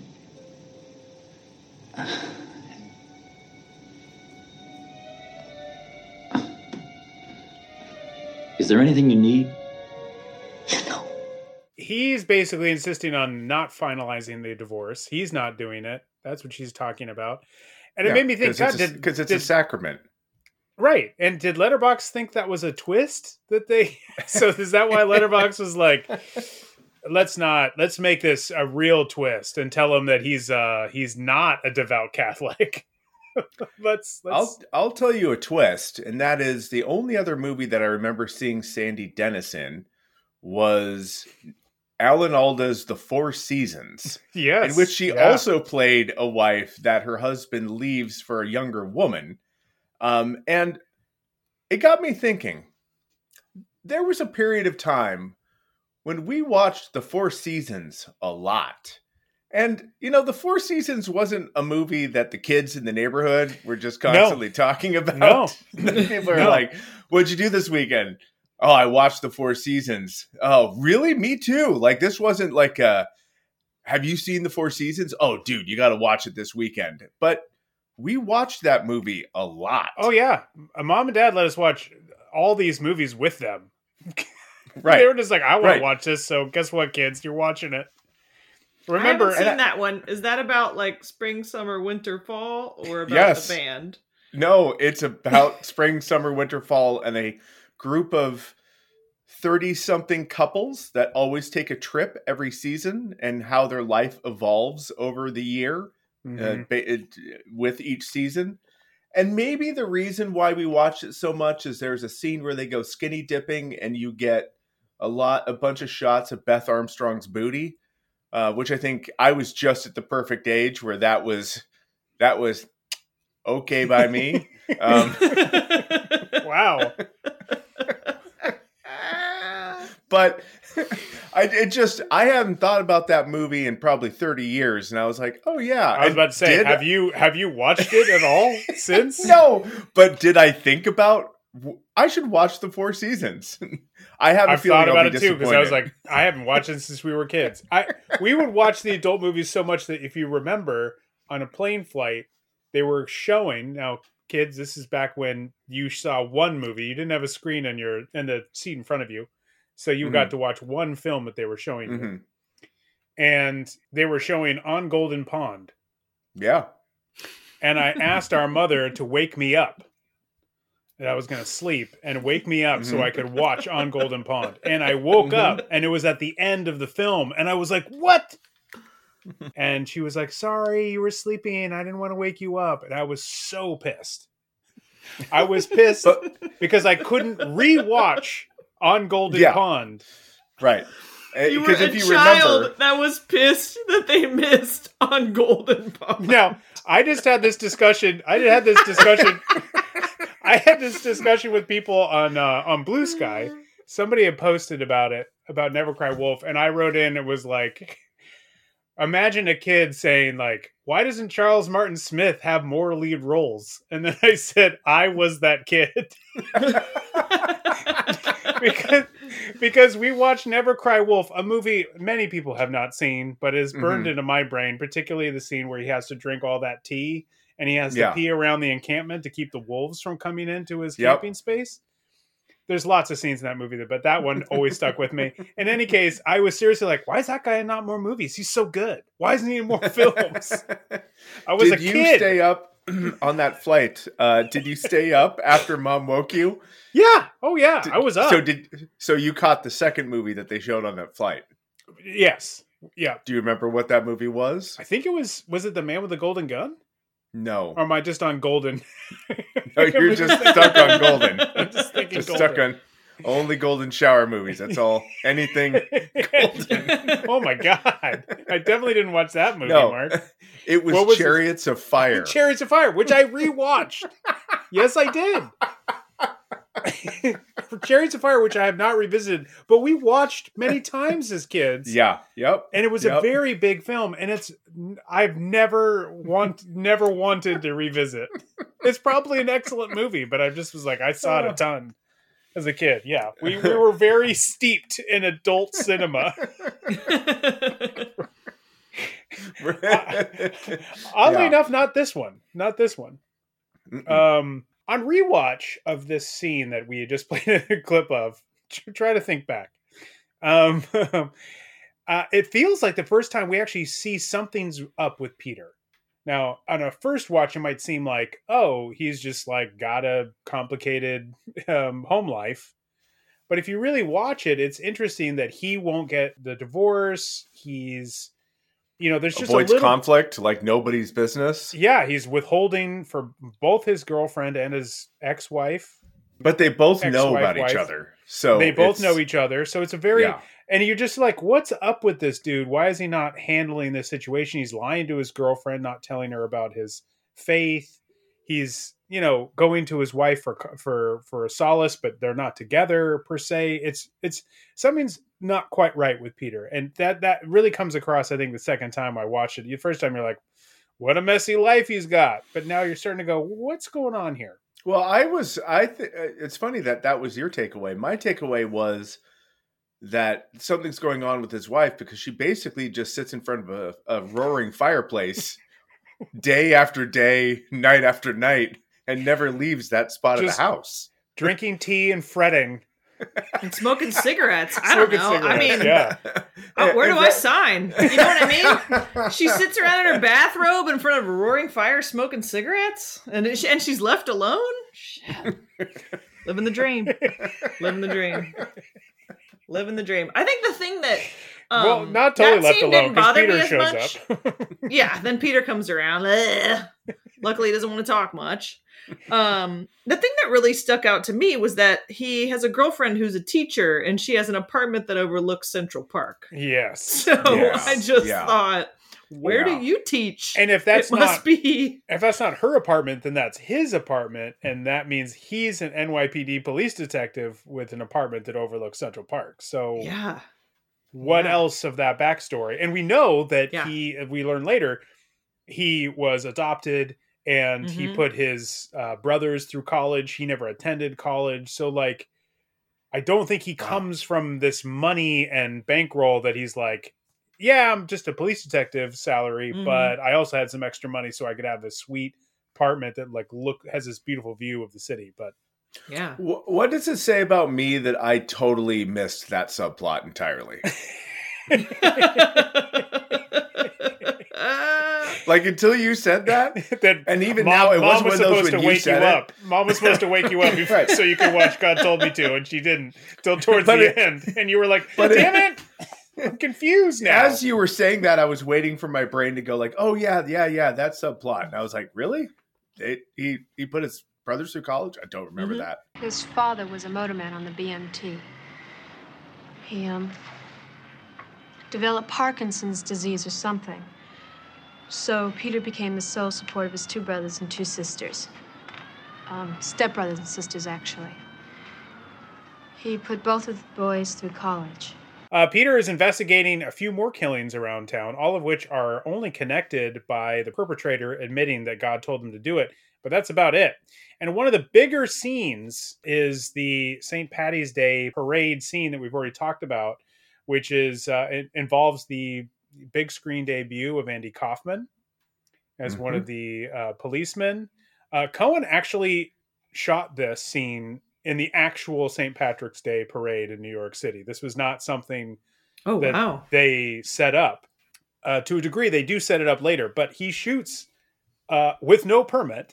Speaker 13: Is there anything you need?
Speaker 7: He's basically insisting on not finalizing the divorce. He's not doing it. That's what she's talking about. And
Speaker 8: Yeah,
Speaker 7: it made me think, God,
Speaker 8: because
Speaker 7: did
Speaker 8: it's,
Speaker 7: did,
Speaker 8: a sacrament.
Speaker 7: Right. And did Letterboxd think that was a twist that they so is that why Letterboxd was like, let's not let's make this a real twist and tell him that he's uh he's not a devout Catholic. let's, let's
Speaker 8: I'll I'll tell you a twist, and that is the only other movie that I remember seeing Sandy Dennis in was Alan Alda's The Four Seasons.
Speaker 7: Yes.
Speaker 8: In which she
Speaker 7: yeah.
Speaker 8: also played a wife that her husband leaves for a younger woman. Um, and it got me thinking, there was a period of time when we watched The Four Seasons a lot. And, you know, The Four Seasons wasn't a movie that the kids in the neighborhood were just constantly
Speaker 7: no.
Speaker 8: talking about.
Speaker 7: No.
Speaker 8: People are
Speaker 7: no.
Speaker 8: like, what'd you do this weekend? Oh, I watched The Four Seasons. Oh, really? Me too. Like, this wasn't like a, have you seen The Four Seasons? Oh, dude, you got to watch it this weekend. But we watched that movie a lot.
Speaker 7: Oh, yeah. Mom and Dad let us watch all these movies with them.
Speaker 8: Right.
Speaker 7: They were just like, I want
Speaker 8: right.
Speaker 7: to watch this, so guess what, kids? You're watching it. Remember,
Speaker 12: I haven't seen
Speaker 7: I,
Speaker 12: that one. Is that about like spring, summer, winter, fall, or about
Speaker 8: yes.
Speaker 12: the band?
Speaker 8: No, it's about spring, summer, winter, fall, and a group of thirty-something couples that always take a trip every season and how their life evolves over the year mm-hmm. uh, it, with each season. And maybe the reason why we watch it so much is there's a scene where they go skinny dipping and you get a lot, a bunch of shots of Beth Armstrong's booty, uh, which I think I was just at the perfect age where that was, that was okay by me. Um,
Speaker 7: wow.
Speaker 8: But I it just I hadn't thought about that movie in probably thirty years, and I was like, oh yeah.
Speaker 7: I was about to say,
Speaker 8: did,
Speaker 7: have you have you watched it at all since?
Speaker 8: No, but did I think about I should watch The Four Seasons? I have a
Speaker 7: I've
Speaker 8: feeling
Speaker 7: thought about
Speaker 8: I'll be
Speaker 7: it too because I was like, I haven't watched it since we were kids. I we would watch the adult movies so much that if you remember, on a plane flight, they were showing now. Kids, this is back when you saw one movie. You didn't have a screen in your in the seat in front of you. So you mm-hmm. got to watch one film that they were showing you. Mm-hmm. And they were showing On Golden Pond.
Speaker 8: Yeah.
Speaker 7: And I asked our mother to wake me up. That I was going to sleep and wake me up mm-hmm. so I could watch On Golden Pond. And I woke mm-hmm. up and it was at the end of the film. And I was like, what? And she was like, sorry, you were sleeping. I didn't want to wake you up. And I was so pissed. I was pissed but, because I couldn't rewatch On Golden yeah. Pond.
Speaker 8: Right.
Speaker 12: You were a if you child remember... that was pissed that they missed On Golden Pond.
Speaker 7: Now, I just had this discussion. I had this discussion. I had this discussion with people on uh, on Blue Sky. Somebody had posted about it, about Never Cry Wolf. And I wrote in, it was like, imagine a kid saying like, why doesn't Charles Martin Smith have more lead roles? And then I said, I was that kid. because because we watched Never Cry Wolf, a movie many people have not seen, but is burned mm-hmm. into my brain, particularly the scene where he has to drink all that tea and he has to yeah. pee around the encampment to keep the wolves from coming into his yep. camping space. There's lots of scenes in that movie, but that one always stuck with me. In any case, I was seriously like, why is that guy in not more movies? He's so good. Why isn't he in more films? I was
Speaker 8: did
Speaker 7: a
Speaker 8: you
Speaker 7: kid.
Speaker 8: Stay up on that flight? Uh, did you stay up after Mom woke you?
Speaker 7: Yeah. Oh, yeah.
Speaker 8: Did,
Speaker 7: I was up.
Speaker 8: So did so you caught the second movie that they showed on that flight?
Speaker 7: Yes. Yeah.
Speaker 8: Do you remember what that movie was?
Speaker 7: I think it was, was it The Man with the Golden Gun?
Speaker 8: No.
Speaker 7: Or am I just on Golden?
Speaker 8: No, you're just stuck on Golden.
Speaker 7: I'm just thinking
Speaker 8: just
Speaker 7: Golden.
Speaker 8: stuck on only Golden Shower movies. That's all. Anything Golden.
Speaker 7: Oh my God. I definitely didn't watch that movie,
Speaker 8: no,
Speaker 7: Mark.
Speaker 8: It was,
Speaker 7: was
Speaker 8: Chariots
Speaker 7: it?
Speaker 8: of Fire.
Speaker 7: Chariots of Fire, which I rewatched. Yes, I did. For Chariots of Fire, which I have not revisited, but we watched many times as kids.
Speaker 8: Yeah. Yep.
Speaker 7: And it was
Speaker 8: yep.
Speaker 7: a very big film, and it's I've never want never wanted to revisit. It's probably an excellent movie, but I just was like, I saw it a ton as a kid. Yeah. We we were very steeped in adult cinema. uh, oddly yeah. enough, not this one. Not this one. Mm-mm. Um On rewatch of this scene that we just played a clip of, try to think back. Um, uh, it feels like the first time we actually see something's up with Peter. Now, on a first watch, it might seem like, oh, he's just like got a complicated um, home life. But if you really watch it, it's interesting that he won't get the divorce. He's, you know, there's just
Speaker 8: Avoids
Speaker 7: a little
Speaker 8: conflict like nobody's business.
Speaker 7: Yeah, he's withholding for both his girlfriend and his ex-wife.
Speaker 8: But they both
Speaker 7: Ex-wife,
Speaker 8: know about
Speaker 7: wife.
Speaker 8: each other. So
Speaker 7: they both
Speaker 8: it's-
Speaker 7: know each other. So it's a very,
Speaker 8: Yeah.
Speaker 7: and you're just like, what's up with this dude? Why is he not handling this situation? He's lying to his girlfriend, not telling her about his faith. He's, you know, going to his wife for for for a solace, but they're not together per se. It's it's something's not quite right with Peter, and that that really comes across. I think the second time I watched it, the first time you're like, what a messy life he's got, but now you're starting to go, what's going on here?
Speaker 8: Well, I was, I think it's funny that that was your takeaway. My takeaway was that something's going on with his wife because she basically just sits in front of a, a roaring fireplace day after day, night after night, and never leaves that spot
Speaker 7: Just
Speaker 8: of the house.
Speaker 7: Drinking tea and fretting.
Speaker 12: And smoking cigarettes. I don't
Speaker 7: Smoking
Speaker 12: know. I
Speaker 7: cigarettes,
Speaker 12: mean,
Speaker 7: yeah.
Speaker 12: oh, where do I sign? You know what I mean? She sits around in her bathrobe in front of a roaring fire smoking cigarettes, and it- and she's left alone. Shit. Living the dream. Living the dream. Living the dream. I think the thing that um,
Speaker 7: Well, not totally
Speaker 12: that
Speaker 7: left
Speaker 12: scene
Speaker 7: alone,
Speaker 12: didn't
Speaker 7: 'cause
Speaker 12: bother
Speaker 7: Peter
Speaker 12: me as
Speaker 7: shows
Speaker 12: much.
Speaker 7: up.
Speaker 12: Yeah, then Peter comes around. Ugh. Luckily, he doesn't want to talk much. Um, the thing that really stuck out to me was that he has a girlfriend who's a teacher, and she has an apartment that overlooks Central Park.
Speaker 7: Yes.
Speaker 12: So
Speaker 7: Yes.
Speaker 12: I just
Speaker 7: Yeah.
Speaker 12: thought, where
Speaker 7: Yeah.
Speaker 12: do you teach?
Speaker 7: And if that's
Speaker 12: it must
Speaker 7: not
Speaker 12: be
Speaker 7: if that's not her apartment, then that's his apartment, and that means he's an N Y P D police detective with an apartment that overlooks Central Park. So
Speaker 12: yeah.
Speaker 7: what
Speaker 12: Yeah.
Speaker 7: else of that backstory? And we know that
Speaker 12: Yeah.
Speaker 7: he, we learn later, he was adopted and he
Speaker 12: Mhm.
Speaker 7: put his uh, brothers through college. He never attended college. So like, I don't think he comes from this money and bankroll that he's like, yeah, I'm just a police detective salary,
Speaker 12: Mhm.
Speaker 7: but I also had some extra money so I could have this sweet apartment that like look has this beautiful view of the city. But
Speaker 12: yeah.
Speaker 8: Wh- What does it say about me that I totally missed that subplot entirely? Like until you said that,
Speaker 7: that
Speaker 8: and even
Speaker 7: Mom,
Speaker 8: now it
Speaker 7: Mom
Speaker 8: wasn't
Speaker 7: was
Speaker 8: one of those
Speaker 7: supposed to
Speaker 8: when you
Speaker 7: wake you
Speaker 8: said
Speaker 7: up.
Speaker 8: it.
Speaker 7: Mom was supposed to wake you up before,
Speaker 8: Right.
Speaker 7: so you could watch God Told Me To, and she didn't till towards
Speaker 8: But
Speaker 7: the
Speaker 8: it-
Speaker 7: end. And you were like,
Speaker 8: but it-
Speaker 7: damn it, I'm confused now.
Speaker 8: As you were saying that, I was waiting for my brain to go like, "Oh yeah, yeah, yeah, that subplot." And I was like, "Really? It, he he put his brothers through college? I don't remember
Speaker 12: Mm-hmm.
Speaker 8: that."
Speaker 16: His father was a motorman on the B M T. He, um, developed Parkinson's disease or something. So Peter became the sole support of his two brothers and two sisters. Um, stepbrothers and sisters, actually. He put both of the boys through college.
Speaker 7: Uh, Peter is investigating a few more killings around town, all of which are only connected by the perpetrator admitting that God told him to do it. But that's about it. And one of the bigger scenes is the Saint Patty's Day parade scene that we've already talked about, which is uh, it involves the big screen debut of Andy Kaufman as one of the uh, policemen. Uh, Cohen actually shot this scene in the actual Saint Patrick's Day parade in New York City. This was not something
Speaker 12: Oh,
Speaker 7: that
Speaker 12: wow.
Speaker 7: they set up. Uh, to a degree, they do set it up later, but he shoots uh, with no permit.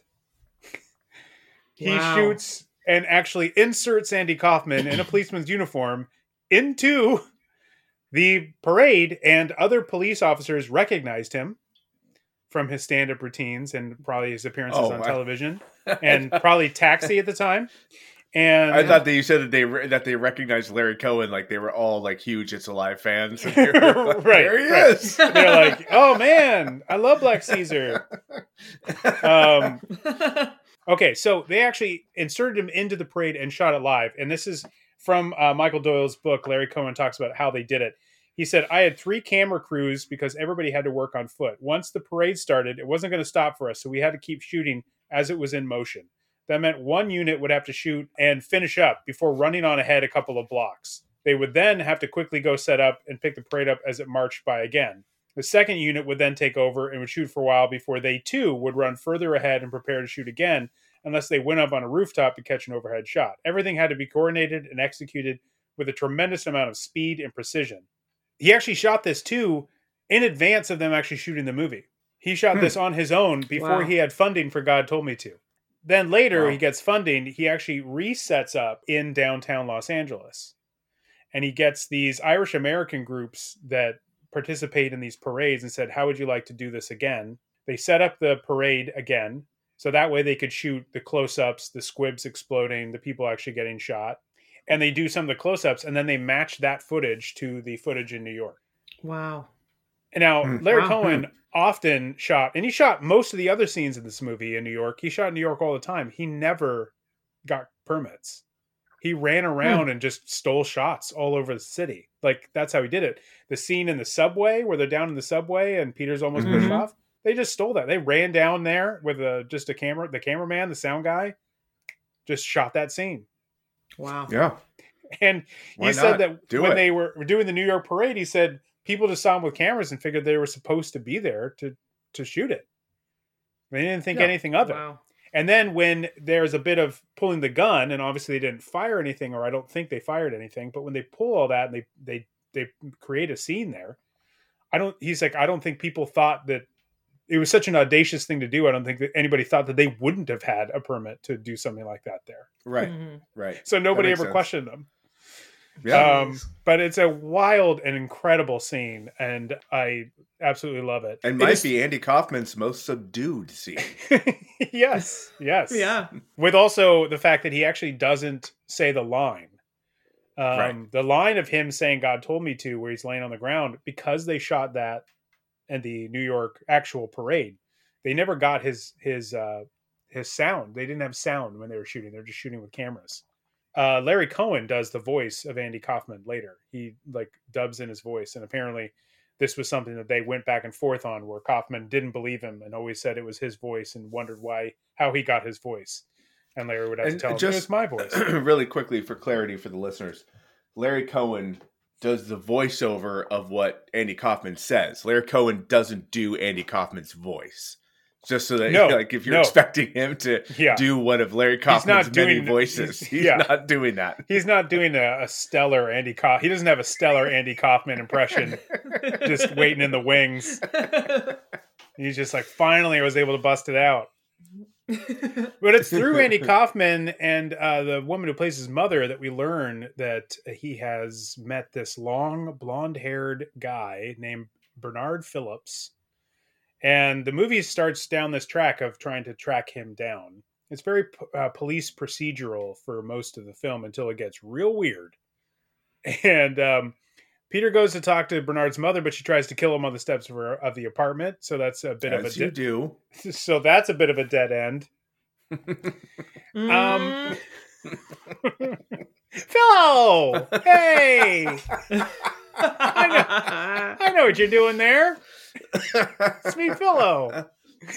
Speaker 7: He
Speaker 12: Wow.
Speaker 7: shoots and actually inserts Andy Kaufman in a policeman's uniform into the parade, and other police officers recognized him from his stand-up routines and probably his appearances
Speaker 8: Oh,
Speaker 7: on
Speaker 8: wow.
Speaker 7: television, and probably Taxi at the time. And
Speaker 8: I thought that you said that they re- that they recognized Larry Cohen, like they were all like huge It's Alive fans. And they were like,
Speaker 7: right,
Speaker 8: there he
Speaker 7: right.
Speaker 8: is.
Speaker 7: They're like, "Oh man, I love Black Caesar." Um, okay, so they actually inserted him into the parade and shot it live, and this is from uh, Michael Doyle's book. Larry Cohen talks about how they did it. He said, "I had three camera crews because everybody had to work on foot. Once the parade started, it wasn't going to stop for us, so we had to keep shooting as it was in motion. That meant one unit would have to shoot and finish up before running on ahead a couple of blocks. They would then have to quickly go set up and pick the parade up as it marched by again. The second unit would then take over and would shoot for a while before they too would run further ahead and prepare to shoot again, unless they went up on a rooftop to catch an overhead shot. Everything had to be coordinated and executed with a tremendous amount of speed and precision." He actually shot this too in advance of them actually shooting the movie. He shot
Speaker 8: Hmm.
Speaker 7: this on his own before
Speaker 12: Wow.
Speaker 7: he had funding for God Told Me To. Then later
Speaker 8: Wow.
Speaker 7: he gets funding. He actually resets up in downtown Los Angeles. And he gets these Irish American groups that participate in these parades and said, how would you like to do this again? They set up the parade again. So that way they could shoot the close-ups, the squibs exploding, the people actually getting shot. And they do some of the close-ups, and then they match that footage to the footage in New York.
Speaker 12: Wow.
Speaker 7: And now,
Speaker 8: Hmm.
Speaker 7: Larry
Speaker 12: Wow.
Speaker 7: Cohen often shot, and he shot most of the other scenes in this movie in New York. He shot in New York all the time. He never got permits. He ran around and just stole shots all over the city. Like, that's how he did it. The scene in the subway where they're down in the subway and Peter's almost pushed
Speaker 12: Mhm.
Speaker 7: off, they just stole that. They ran down there with a, just a camera, the cameraman, the sound guy, just shot that scene.
Speaker 12: Wow.
Speaker 8: Yeah.
Speaker 7: And
Speaker 8: Why
Speaker 7: he said
Speaker 8: not?
Speaker 7: that
Speaker 8: Do
Speaker 7: when
Speaker 8: it.
Speaker 7: they were doing the New York parade, he said people just saw him with cameras and figured they were supposed to be there to, to shoot it. They didn't think
Speaker 8: Yeah.
Speaker 7: anything of it.
Speaker 12: Wow.
Speaker 7: And then when there's a bit of pulling the gun, and obviously they didn't fire anything, or I don't think they fired anything, but when they pull all that and they they they create a scene there, I don't. He's like, I don't think people thought that it was such an audacious thing to do. I don't think that anybody thought that they wouldn't have had a permit to do something like that there.
Speaker 8: Right.
Speaker 12: Mhm.
Speaker 8: Right.
Speaker 7: So nobody
Speaker 8: That
Speaker 7: ever
Speaker 8: makes sense.
Speaker 7: questioned them.
Speaker 8: Yeah.
Speaker 7: Um, but it's a wild and incredible scene, and I absolutely love it.
Speaker 8: and
Speaker 7: It
Speaker 8: might
Speaker 7: is-
Speaker 8: be Andy Kaufman's most subdued scene.
Speaker 7: yes, yes,
Speaker 12: Yeah.
Speaker 7: With also the fact that he actually doesn't say the line. Um,
Speaker 8: Right.
Speaker 7: The line of him saying "God told me to," where he's laying on the ground, because they shot that in the New York actual parade. They never got his his uh, his sound. They didn't have sound when they were shooting. They're just shooting with cameras. Uh, Larry Cohen does the voice of Andy Kaufman later. He like dubs in his voice, and apparently this was something that they went back and forth on, where Kaufman didn't believe him and always said it was his voice and wondered why how he got his voice. And Larry would have
Speaker 8: And
Speaker 7: to tell him,
Speaker 8: just
Speaker 7: "It's my voice."
Speaker 8: really quickly for clarity for the listeners, Larry Cohen does the voiceover of what Andy Kaufman says. Larry Cohen doesn't do Andy Kaufman's voice. Just so that,
Speaker 7: No,
Speaker 8: like, if you're
Speaker 7: no.
Speaker 8: expecting him to
Speaker 7: Yeah.
Speaker 8: do one of Larry
Speaker 7: not
Speaker 8: Kaufman's many
Speaker 7: doing-
Speaker 8: voices,
Speaker 7: he's-
Speaker 8: he's
Speaker 7: yeah.
Speaker 8: not doing that.
Speaker 7: He's not doing a, a stellar Andy Kaufman. He doesn't have a stellar Andy Kaufman impression just waiting in the wings. He's just like, finally I was able to bust it out. But it's through Andy Kaufman and uh, the woman who plays his mother that we learn that he has met this long blonde-haired guy named Bernard Phillips. And the movie starts down this track of trying to track him down. It's very uh, police procedural for most of the film until it gets real weird. And um, Peter goes to talk to Bernard's mother, but she tries to kill him on the steps of, her, of the apartment. So that's a bit
Speaker 8: As
Speaker 7: of a
Speaker 8: you
Speaker 7: de-
Speaker 8: do.
Speaker 7: So that's a bit of a dead end.
Speaker 12: Mm.
Speaker 7: Um, Phil, hey, I know, I know what you're doing there. It's me, Philo.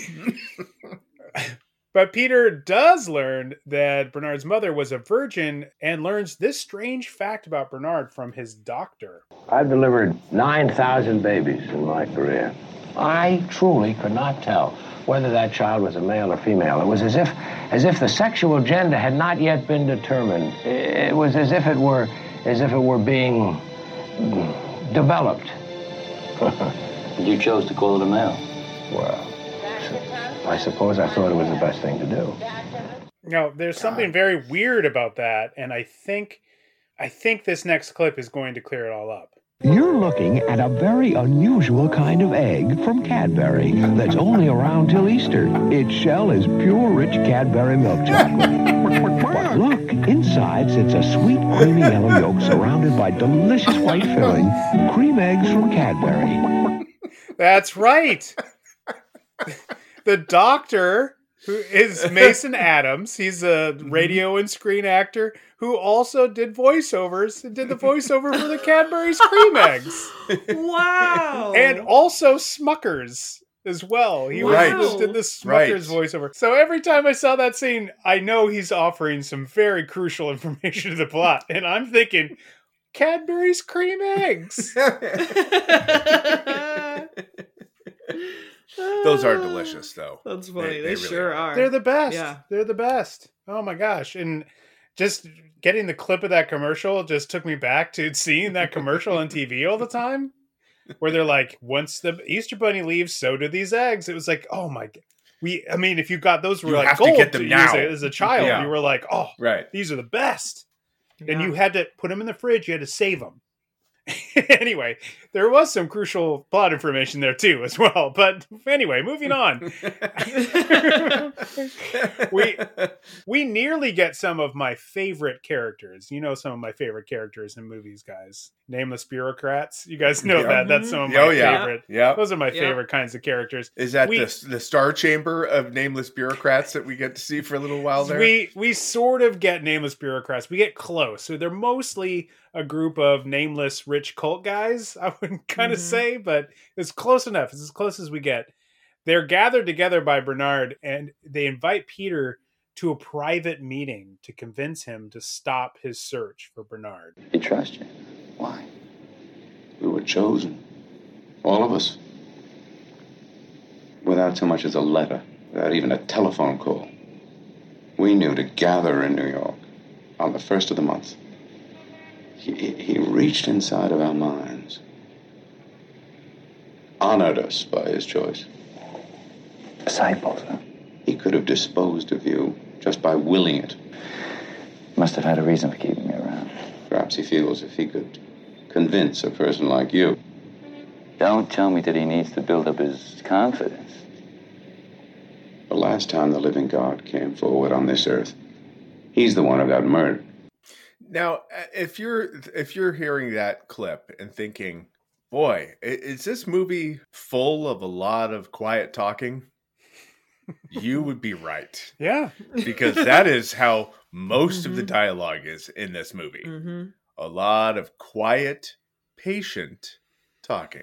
Speaker 7: But Peter does learn that Bernard's mother was a virgin and learns this strange fact about Bernard from his doctor.
Speaker 10: I've delivered nine thousand babies in my career. I truly could not tell whether that child was a male or female. It was as if, as if the sexual gender had not yet been determined. It was as if it were, as if it were being developed.
Speaker 13: You chose to call it a male.
Speaker 10: Well, I suppose I thought it was the best thing to do.
Speaker 7: Now, there's something very weird about that, and I think, I think this next clip is going to clear it all up.
Speaker 17: You're looking at a very unusual kind of egg from Cadbury that's only around till Easter. Its shell is pure, rich Cadbury milk chocolate. But look, inside sits a sweet, creamy yellow yolk surrounded by delicious white filling, cream eggs from Cadbury.
Speaker 7: That's right. The doctor, who is Mason Adams, he's a radio and screen actor who also did voiceovers and did the voiceover for the Cadbury's cream eggs.
Speaker 12: Wow.
Speaker 7: And also Smuckers as well. He was-
Speaker 8: Right.
Speaker 7: was, did the Smuckers
Speaker 8: Right.
Speaker 7: voiceover. So every time I saw that scene, I know he's offering some very crucial information to the plot. And I'm thinking, Cadbury's cream eggs.
Speaker 8: Those are delicious, though.
Speaker 12: That's funny. They,
Speaker 8: really
Speaker 12: sure are.
Speaker 7: They're the best.
Speaker 12: Yeah.
Speaker 7: They're the best. Oh my gosh. And just getting the clip of that commercial just took me back to seeing that commercial on T V all the time. where they're like, once the Easter Bunny leaves, so do these eggs. It was like, oh my god. We, I mean, if you got those, were
Speaker 8: You
Speaker 7: like
Speaker 8: have to
Speaker 7: gold
Speaker 8: get them
Speaker 7: to
Speaker 8: now.
Speaker 7: use as a child.
Speaker 8: Yeah.
Speaker 7: You were like, oh,
Speaker 8: Right.
Speaker 7: these are the best. And
Speaker 12: Yeah.
Speaker 7: you had to put them in the fridge. You had to save them. Anyway, there was some crucial plot information there too, as well. But anyway, moving on. we we nearly get some of my favorite characters. You know, some of my favorite characters in movies, guys. Nameless bureaucrats. You guys know
Speaker 8: Yeah.
Speaker 7: that. That's some of my
Speaker 8: Oh, yeah.
Speaker 7: favorite.
Speaker 8: Yeah.
Speaker 7: Those are my
Speaker 12: Yeah.
Speaker 7: favorite kinds of characters.
Speaker 8: Is that
Speaker 7: We-
Speaker 8: the the star chamber of nameless bureaucrats that we get to see for a little while there?
Speaker 7: We we sort of get nameless bureaucrats. We get close. So they're mostly a group of nameless rich cult guys, I would kind of
Speaker 12: Mhm.
Speaker 7: say, but it's close enough. It's as close as we get. They're gathered together by Bernard, and they invite Peter to a private meeting to convince him to stop his search for Bernard.
Speaker 18: We trust you. Why? We were chosen. All of us. Without so much as a letter, without even a telephone call. We knew to gather in New York on the first of the month. He, he reached inside of our minds, honored us by his choice.
Speaker 13: Disciples, huh?
Speaker 18: He could have disposed of you just by willing it.
Speaker 13: Must have had a reason for keeping me around.
Speaker 18: Perhaps he feels if he could convince a person like you.
Speaker 13: Don't tell me that he needs to build up his confidence.
Speaker 18: The last time the living God came forward on this earth, he's the one who got murdered.
Speaker 8: Now, if you're if you're hearing that clip and thinking, boy, i- is this movie full of a lot of quiet talking? You would be right.
Speaker 7: Yeah.
Speaker 8: Because that is how most of the
Speaker 12: Mhm.
Speaker 8: dialogue is in this movie.
Speaker 12: Mm-hmm.
Speaker 8: A lot of quiet, patient talking.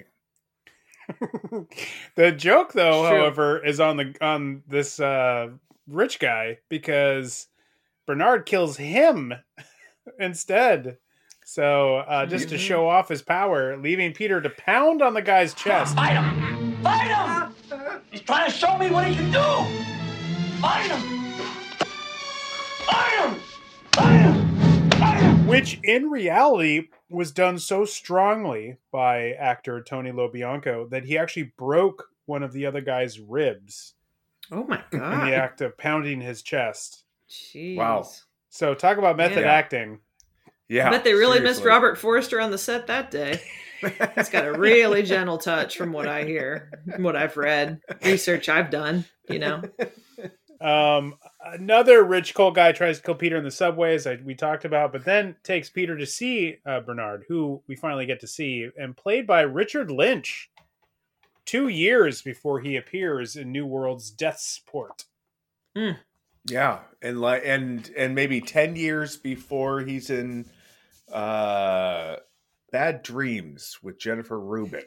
Speaker 7: The joke, though,
Speaker 12: True.
Speaker 7: however, is on the on this uh, rich guy because Bernard kills him instead. So uh, just to
Speaker 12: Mhm.
Speaker 7: show off his power, leaving Peter to pound on the guy's chest.
Speaker 11: Fight him! Fight him! He's trying to show me what he can do! Fight him! Fight him! Fight him! Fight him!
Speaker 7: Which in reality was done so strongly by actor Tony LoBianco that he actually broke one of the other guy's ribs
Speaker 12: Oh my
Speaker 7: in
Speaker 12: god.
Speaker 7: the act of pounding his chest.
Speaker 12: Jeez.
Speaker 8: Wow.
Speaker 7: So talk about method
Speaker 8: Yeah.
Speaker 7: acting.
Speaker 8: Yeah.
Speaker 12: I bet they really missed
Speaker 8: seriously.
Speaker 12: Robert Forster on the set that day. He's got a really gentle touch from what I hear, from what I've read, research I've done, you know.
Speaker 7: Um, another rich cult guy tries to kill Peter in the subway, as I, we talked about, but then takes Peter to see uh, Bernard, who we finally get to see, and played by Richard Lynch, two years before he appears in New World's Death's Port.
Speaker 8: Yeah, and like and and maybe ten years before he's in uh Bad Dreams with Jennifer Rubin.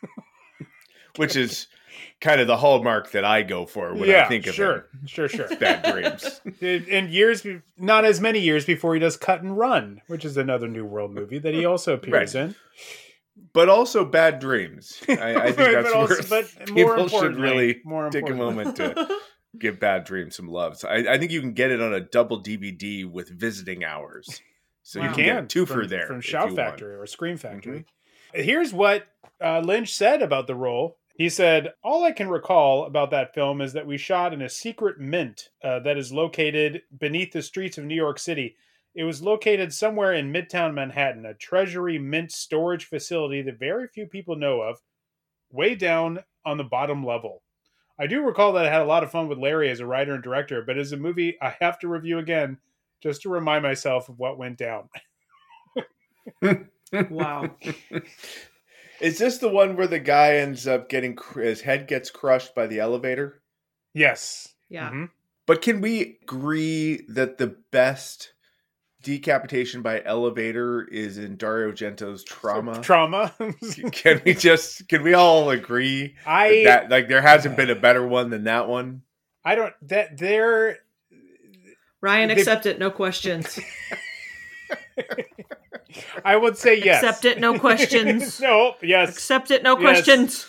Speaker 8: Which is kind of the hallmark that I go for when
Speaker 7: yeah,
Speaker 8: I think of
Speaker 7: sure,
Speaker 8: him.
Speaker 7: sure, sure.
Speaker 8: Bad Dreams.
Speaker 7: In years, be- not as many years before he does Cut and Run, which is another New World movie that he also appears
Speaker 8: Right.
Speaker 7: in.
Speaker 8: But also Bad Dreams. I, I think
Speaker 7: But
Speaker 8: that's
Speaker 7: also-
Speaker 8: worth
Speaker 7: but more
Speaker 8: people should
Speaker 7: importantly-
Speaker 8: really
Speaker 7: more
Speaker 8: take a
Speaker 7: importantly.
Speaker 8: moment to give Bad Dreams some love. So I, I think you can get it on a double D V D with visiting hours. So
Speaker 7: You
Speaker 8: you
Speaker 7: can,
Speaker 8: can get a two for
Speaker 7: from,
Speaker 8: there
Speaker 7: from
Speaker 8: if
Speaker 7: Shout
Speaker 8: you
Speaker 7: Factory or Scream Factory. Here's what uh, Lynch said about the role. He said, "All I can recall about that film is that we shot in a secret mint uh, that is located beneath the streets of New York City. It was located somewhere in Midtown Manhattan, a treasury mint storage facility that very few people know of, way down on the bottom level. I do recall that I had a lot of fun with Larry as a writer and director, but as a movie, I have to review again just to remind myself of what went down."
Speaker 12: Wow.
Speaker 8: Is this the one where the guy ends up getting cr- his head gets crushed by the elevator?
Speaker 7: Yes.
Speaker 12: Yeah.
Speaker 7: Mhm.
Speaker 8: But can we agree that the best decapitation by elevator is in Dario Argento's Trauma?
Speaker 7: Trauma.
Speaker 8: Can we just can we all agree
Speaker 7: I
Speaker 8: that like there hasn't been a better one than that one?
Speaker 7: I don't that there.
Speaker 12: Ryan,
Speaker 7: They-
Speaker 12: accept it, no questions.
Speaker 7: I would say yes.
Speaker 12: Accept it, no questions.
Speaker 7: No, yes.
Speaker 12: Accept it, no
Speaker 7: Yes.
Speaker 12: questions.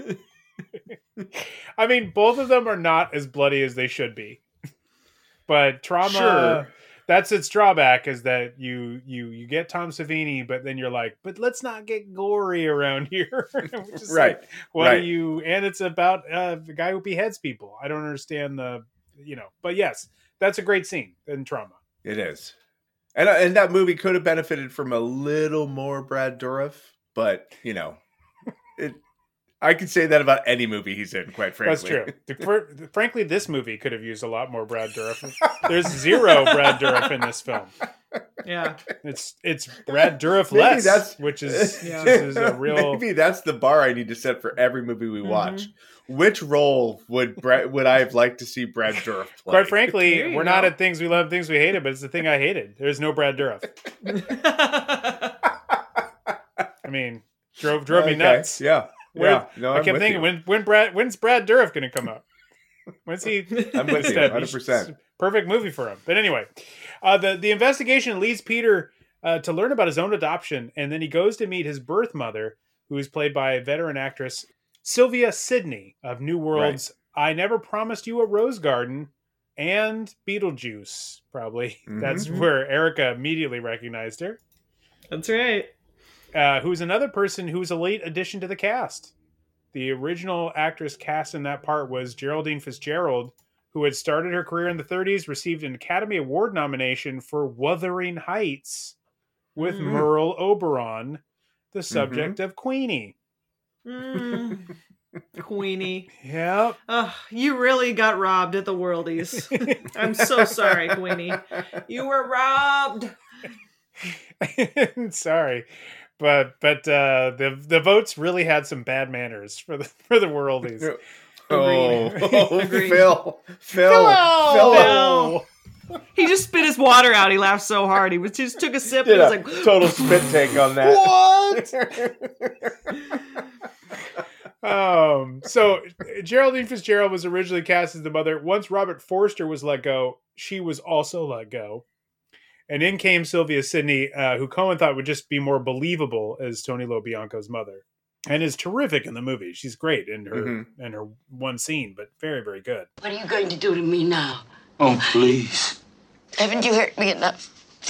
Speaker 7: I mean, both of them are not as bloody as they should be. But Trauma,
Speaker 8: Sure.
Speaker 7: That's its drawback, is that you you you get Tom Savini, but then you're like, but let's not get gory around here. Which is
Speaker 8: Right.
Speaker 7: Like, what
Speaker 8: Right.
Speaker 7: do you? And it's about uh, the guy who beheads people. I don't understand the, you know. But yes, that's a great scene in Trauma.
Speaker 8: It is. And and that movie could have benefited from a little more Brad Dourif, but you know, it. I could say that about any movie he's in, quite frankly.
Speaker 7: That's true. The- for- frankly, this movie could have used a lot more Brad Dourif. There's zero Brad Dourif in this film.
Speaker 12: Yeah,
Speaker 7: it's it's Brad Dourif
Speaker 8: Maybe
Speaker 7: less,
Speaker 8: that's-
Speaker 7: which is this is a real.
Speaker 8: Maybe that's the bar I need to set for every movie we watch.
Speaker 7: Mm-hmm.
Speaker 8: Which role would Brad, would I have liked to see Brad Dourif play?
Speaker 7: Quite frankly,
Speaker 12: There you
Speaker 7: we're not
Speaker 12: go.
Speaker 7: at things we love, things we hated, but it's the thing I hated. There's no Brad Dourif. I mean, drove drove me
Speaker 8: Okay,
Speaker 7: nuts.
Speaker 8: Yeah,
Speaker 7: Where-
Speaker 8: yeah. No,
Speaker 7: I
Speaker 8: I'm
Speaker 7: kept
Speaker 8: with
Speaker 7: thinking,
Speaker 8: you.
Speaker 7: when when Brad when's Brad Dourif going to come out? When's he?
Speaker 8: I'm with you,
Speaker 7: Instead,
Speaker 8: one hundred percent.
Speaker 7: Perfect movie for him. But anyway, uh, the the investigation leads Peter uh, to learn about his own adoption, and then he goes to meet his birth mother, who is played by veteran actress Sylvia Sidney of New World's "I Never Promised You a Rose Garden" and Beetlejuice. Probably
Speaker 8: Mhm.
Speaker 7: that's where Erica immediately recognized her.
Speaker 12: That's right.
Speaker 7: Uh, who's another person who's a late addition to the cast. The original actress cast in that part was Geraldine Fitzgerald, who had started her career in the thirties, received an Academy Award nomination for Wuthering Heights with
Speaker 12: Mm.
Speaker 7: Merle Oberon, the subject of Queenie.
Speaker 12: Mm. Queenie.
Speaker 7: Yep.
Speaker 12: Oh, you really got robbed at the Worldies. I'm so sorry, Queenie. You were robbed.
Speaker 7: Sorry. But but uh, the the votes really had some bad manners for the for the Worldies.
Speaker 8: Oh, oh
Speaker 12: Agreed.
Speaker 8: Phil, Phil,
Speaker 12: Phil. He just spit his water out. He laughed so hard. He was just took a sip
Speaker 8: Did
Speaker 12: and was
Speaker 8: a
Speaker 12: like,
Speaker 8: total spit take on that.
Speaker 7: What? um. So Geraldine Fitzgerald was originally cast as the mother. Once Robert Forster was let go, she was also let go. And in came Sylvia Sidney, uh, who Cohen thought would just be more believable as Tony Lobianco's mother, and is terrific in the movie. She's great in her
Speaker 8: Mhm.
Speaker 7: in her one scene, but very very good.
Speaker 5: What are you going to do to me now?
Speaker 11: Oh, please.
Speaker 15: Haven't you hurt me enough?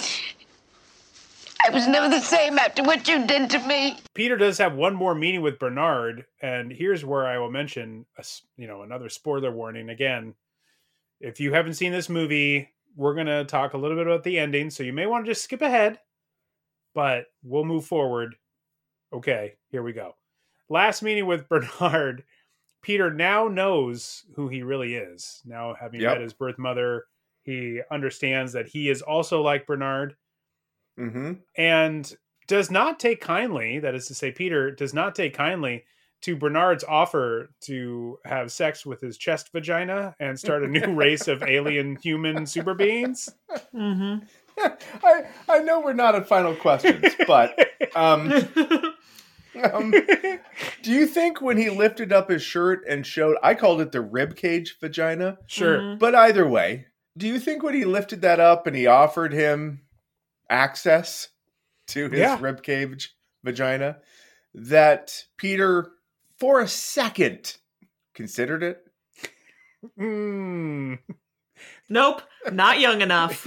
Speaker 15: I was never the same after what you did to me.
Speaker 7: Peter does have one more meeting with Bernard, and here's where I will mention, a, s- you know, another spoiler warning. Again, if you haven't seen this movie, we're going to talk a little bit about the ending, so you may want to just skip ahead, but we'll move forward. Okay, here we go. Last meeting with Bernard, Peter now knows who he really is. Now, having
Speaker 8: Yep.
Speaker 7: met his birth mother, he understands that he is also like Bernard,
Speaker 8: Mm-hmm.
Speaker 7: and does not take kindly, that is to say, Peter does not take kindly to Bernard's offer to have sex with his chest vagina and start a new race of alien human super beings.
Speaker 12: mm-hmm.
Speaker 8: I I know we're not at final questions, but um, um, do you think when he lifted up his shirt and showed, I called it the rib cage vagina,
Speaker 7: Sure.
Speaker 12: Mhm.
Speaker 8: but either way, do you think when he lifted that up and he offered him access to his
Speaker 7: Yeah.
Speaker 8: rib cage vagina, that Peter, for a second, considered it?
Speaker 7: Mm.
Speaker 12: Nope, not young enough.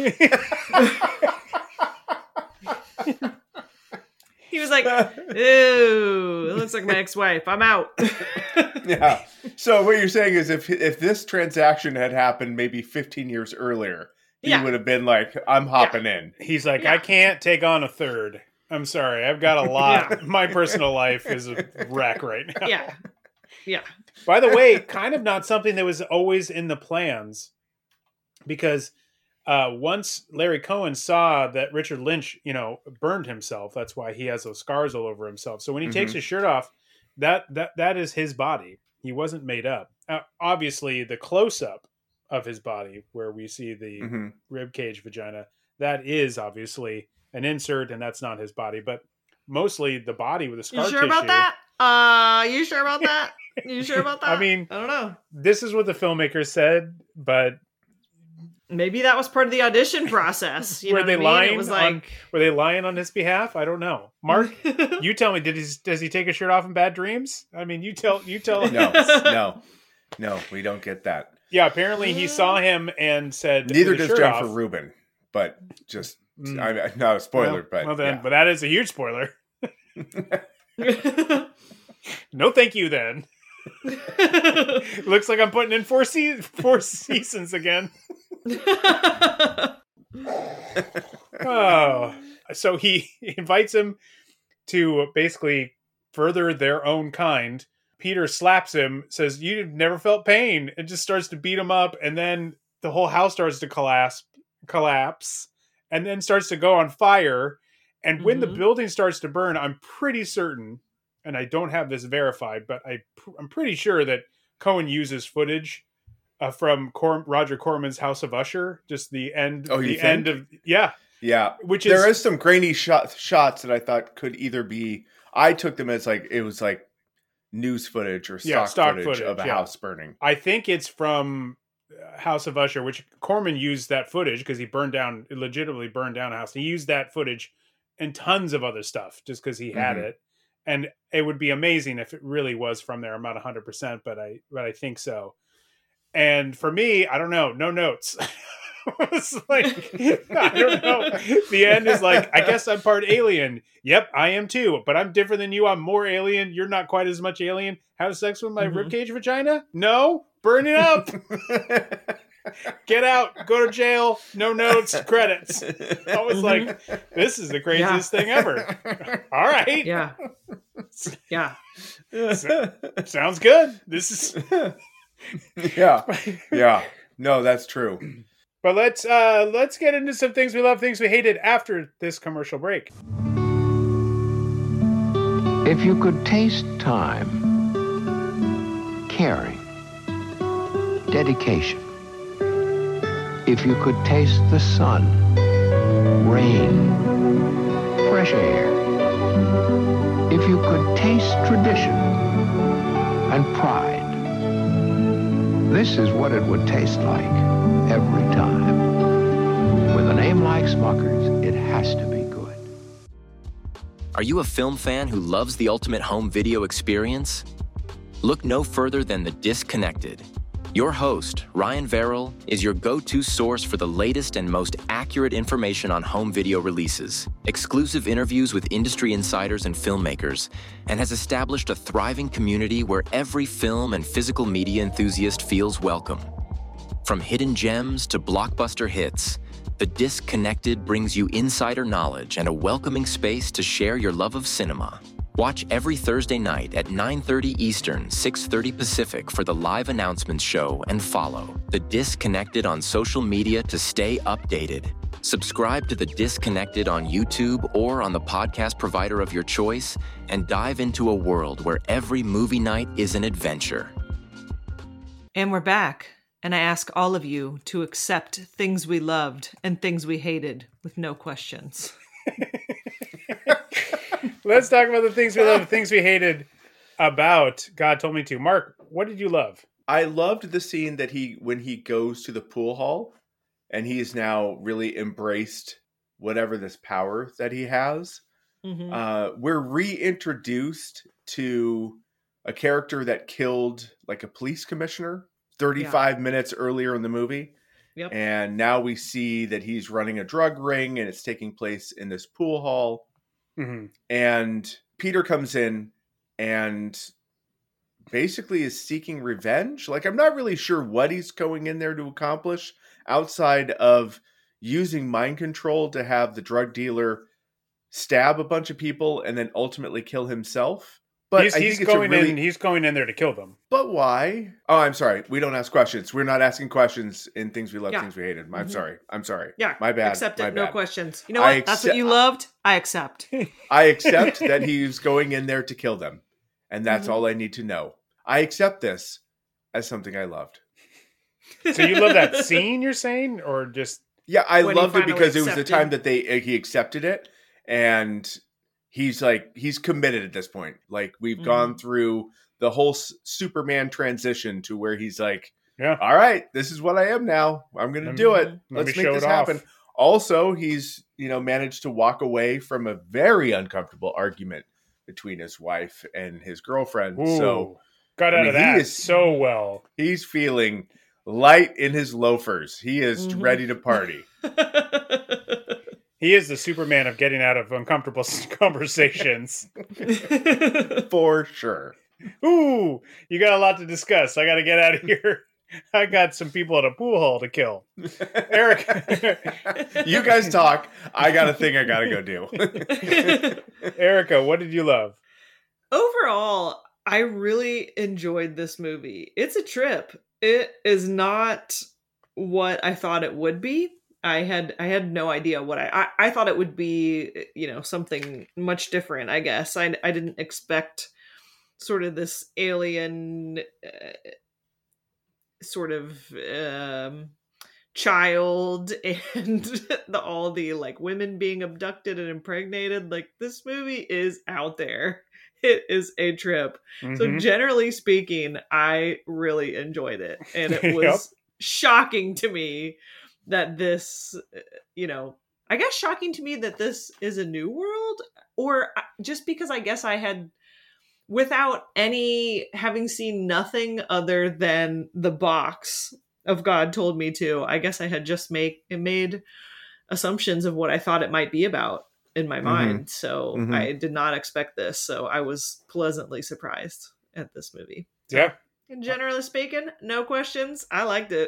Speaker 12: He was like, "Ew, it looks like my ex-wife. I'm out."
Speaker 8: Yeah. So what you're saying is, if if this transaction had happened maybe fifteen years earlier, he
Speaker 12: Yeah.
Speaker 8: would have been like, "I'm hopping in."
Speaker 7: He's like,
Speaker 12: Yeah.
Speaker 7: I can't take on a third. I'm sorry. I've got a lot. My personal life is a wreck right now.
Speaker 12: Yeah, yeah.
Speaker 7: By the way, kind of not something that was always in the plans, because uh, once Larry Cohen saw that Richard Lynch, you know, burned himself, that's why he has those scars all over himself. So when he takes
Speaker 8: Mhm.
Speaker 7: his shirt off, that that that is his body. He wasn't made up. Uh, obviously, the close up of his body, where we see the
Speaker 8: Mhm.
Speaker 7: rib cage vagina, that is obviously an insert, and that's not his body. But mostly the body with the scar
Speaker 12: You sure
Speaker 7: tissue.
Speaker 12: about that? Uh, you sure about that? You sure about that?
Speaker 7: I mean,
Speaker 12: I don't know.
Speaker 7: this is what the filmmakers said, but
Speaker 12: Maybe that was part of the audition process. You
Speaker 7: were
Speaker 12: know
Speaker 7: they
Speaker 12: what I mean?
Speaker 7: lying
Speaker 12: It was
Speaker 7: on,
Speaker 12: like,
Speaker 7: were they lying on his behalf? I don't know. Mark, you tell me. Did he does he take his shirt off in Bad Dreams? I mean, you tell you tell.
Speaker 8: No, no, no. We don't get that.
Speaker 7: Yeah, apparently he saw him and said,
Speaker 8: Neither
Speaker 7: with his
Speaker 8: does
Speaker 7: shirt
Speaker 8: Jennifer
Speaker 7: off.
Speaker 8: Rubin. but just
Speaker 7: Mm.
Speaker 8: I, not a spoiler.
Speaker 7: Well,
Speaker 8: but
Speaker 7: well then,
Speaker 8: yeah.
Speaker 7: but that is a huge spoiler. No, thank you. Then looks like I'm putting in four se- four seasons again. Oh, so he invites him to basically further their own kind. Peter slaps him, says, "You've never felt pain," and just starts to beat him up. And then the whole house starts to collapse, collapse, and then starts to go on fire. And when
Speaker 12: Mm-hmm.
Speaker 7: the building starts to burn, I'm pretty certain, and I don't have this verified, but I, I'm pretty sure that Cohen uses footage uh, from Cor- Roger Corman's House of Usher. Just the end.
Speaker 8: Oh, you
Speaker 7: the
Speaker 8: think?
Speaker 7: end of yeah,
Speaker 8: Yeah,
Speaker 7: which
Speaker 8: there
Speaker 7: is
Speaker 8: is some grainy shot, shots that I thought could either be. I took them as like it was like news footage or stock,
Speaker 7: Yeah, stock
Speaker 8: footage,
Speaker 7: footage,
Speaker 8: of a
Speaker 7: yeah.
Speaker 8: house burning.
Speaker 7: I think it's from uh, House of Usher, which Corman used that footage because he burned down, legitimately burned down a house. He used that footage and tons of other stuff just because he had
Speaker 8: Mhm.
Speaker 7: it. And it would be amazing if it really was from there. I'm not one hundred percent, but I but I think so. And for me, I don't know, no notes. It's like, I don't know. The end is like, I guess I'm part alien. Yep, I am too. But I'm different than you. I'm more alien. You're not quite as much alien. Have sex with my
Speaker 12: Mhm.
Speaker 7: ribcage vagina? No. Burn it up. Get out. Go to jail. No notes. Credits. I was like, this is the craziest thing ever. All right.
Speaker 12: Yeah. Yeah.
Speaker 7: So- sounds good. This is
Speaker 8: Yeah, yeah. No, that's true.
Speaker 7: But let's uh let's get into some things we love, things we hated after this commercial break.
Speaker 17: If you could taste time, caring, dedication, if you could taste the sun, rain, fresh air, if you could taste tradition and pride, this is what it would taste like every time. With a name like Smucker's, it has to be good.
Speaker 19: Are you a film fan who loves the ultimate home video experience? Look no further than The Disconnected. Your host, Ryan Verrill, is your go-to source for the latest and most accurate information on home video releases, exclusive interviews with industry insiders and filmmakers, and has established a thriving community where every film and physical media enthusiast feels welcome. From hidden gems to blockbuster hits, The Disconnected brings you insider knowledge and a welcoming space to share your love of cinema. Watch every Thursday night at nine thirty Eastern, six thirty Pacific for the live announcements show and follow The Disconnected on social media to stay updated. Subscribe to The Disconnected on YouTube or on the podcast provider of your choice and dive into a world where every movie night is an adventure.
Speaker 12: And we're back. And I ask all of you to accept things we loved and things we hated with no questions.
Speaker 7: Let's talk about the things we love, the things we hated about God Told Me To. Mark, what did you love?
Speaker 8: I loved the scene that he when he goes to the pool hall and he is now really embraced whatever this power that he has.
Speaker 12: Mm-hmm.
Speaker 8: Uh, we're reintroduced to a character that killed like a police commissioner thirty-five minutes earlier in the movie.
Speaker 12: Yep.
Speaker 8: And now we see that he's running a drug ring and it's taking place in this pool hall.
Speaker 7: Mm-hmm.
Speaker 8: And Peter comes in and basically is seeking revenge. Like, I'm not really sure what he's going in there to accomplish outside of using mind control to have the drug dealer stab a bunch of people and then ultimately kill himself. But
Speaker 7: he's,
Speaker 8: I
Speaker 7: he's
Speaker 8: think it's
Speaker 7: going
Speaker 8: a really...
Speaker 7: in. He's going in there to kill them.
Speaker 8: But why? Oh, I'm sorry. We don't ask questions. We're not asking questions in things we love,
Speaker 12: Yeah.
Speaker 8: things we hated. I'm
Speaker 12: Mhm.
Speaker 8: sorry. I'm sorry.
Speaker 12: Yeah.
Speaker 8: My bad.
Speaker 12: Accept
Speaker 8: My
Speaker 12: it. No
Speaker 8: bad.
Speaker 12: questions. You know what?
Speaker 8: I
Speaker 12: That's
Speaker 8: accept-
Speaker 12: what you loved. I accept.
Speaker 8: I accept that he's going in there to kill them. And that's
Speaker 12: Mhm.
Speaker 8: all I need to know. I accept this as something I loved.
Speaker 7: So you love that scene, you're saying? Or just...
Speaker 8: Yeah, I
Speaker 7: When he
Speaker 8: loved it
Speaker 7: finally
Speaker 8: because it was the
Speaker 7: accepted?
Speaker 8: time that they he accepted it. And he's like, he's committed at this point. Like, we've
Speaker 7: Mhm.
Speaker 8: gone through the whole S- Superman transition to where he's like,
Speaker 7: yeah,
Speaker 8: all right, this is what I am now. I'm going to
Speaker 7: Let
Speaker 8: do
Speaker 7: me-
Speaker 8: it.
Speaker 7: let
Speaker 8: Let's
Speaker 7: me
Speaker 8: make
Speaker 7: show
Speaker 8: this
Speaker 7: it off.
Speaker 8: happen. Also, he's, you know, managed to walk away from a very uncomfortable argument between his wife and his girlfriend.
Speaker 7: Ooh,
Speaker 8: so
Speaker 7: got
Speaker 8: I
Speaker 7: out
Speaker 8: mean,
Speaker 7: of that
Speaker 8: he is,
Speaker 7: so well.
Speaker 8: He's feeling light in his loafers. He is
Speaker 12: Mhm.
Speaker 8: ready to party.
Speaker 7: He is the Superman of getting out of uncomfortable conversations.
Speaker 8: For sure.
Speaker 7: Ooh, you got a lot to discuss. I got to get out of here. I got some people at a pool hall to kill. Eric.
Speaker 8: You guys talk. I got a thing I got to go do.
Speaker 7: Erica, what did you love?
Speaker 12: Overall, I really enjoyed this movie. It's a trip. It is not what I thought it would be. I had I had no idea what I, I I thought it would be, you know, something much different, I guess. I I didn't expect sort of this alien uh, sort of um child and the all the like women being abducted and impregnated. Like, this movie is out there. It is a trip. Mm-hmm. So generally speaking, I really enjoyed it. And it was yep. shocking to me that this, you know, I guess shocking to me that this is a new world, or just because I guess I had, without any, having seen nothing other than the box of God Told Me To, I guess I had just make, made assumptions of what I thought it might be about in my mm-hmm. mind. So mm-hmm. I did not expect this. So I was pleasantly surprised at this movie. So,
Speaker 7: yeah.
Speaker 12: And generally speaking, no questions. I liked it.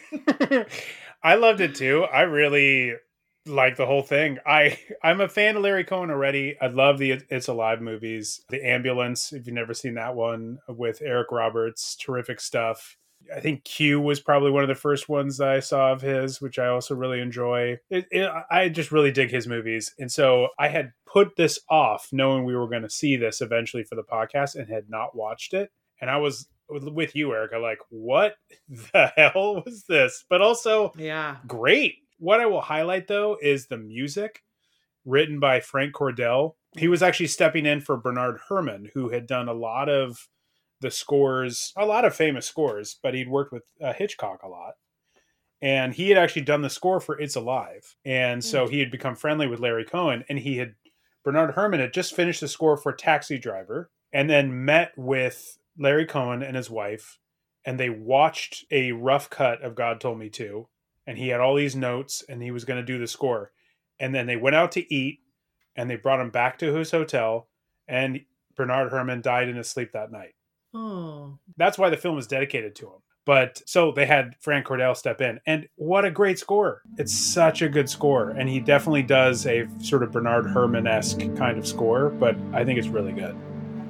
Speaker 7: I loved it too. I really liked the whole thing. I, I'm a fan of Larry Cohen already. I love the It's Alive movies. The Ambulance, if you've never seen that one, with Eric Roberts, terrific stuff. I think Q was probably one of the first ones that I saw of his, which I also really enjoy. It, it, I just really dig his movies. And so I had put this off knowing we were going to see this eventually for the podcast and had not watched it. And I was with you, Erica, like, what the hell was this? But also,
Speaker 12: yeah,
Speaker 7: great. What I will highlight, though, is the music written by Frank Cordell. He was actually stepping in for Bernard Herrmann, who had done a lot of the scores, a lot of famous scores, but he'd worked with uh, Hitchcock a lot. And he had actually done the score for It's Alive. And so he had become friendly with Larry Cohen, and he had, Bernard Herrmann had just finished the score for Taxi Driver and then met with Larry Cohen and his wife, and they watched a rough cut of God Told Me To, and he had all these notes, and he was going to do the score. And then they went out to eat, and they brought him back to his hotel, and Bernard Herrmann died in his sleep that night.
Speaker 12: Oh.
Speaker 7: That's why the film is dedicated to him. But so they had Frank Cordell step in, and what a great score. It's such a good score, and he definitely does a sort of Bernard Herrmann-esque kind of score, but I think it's really good.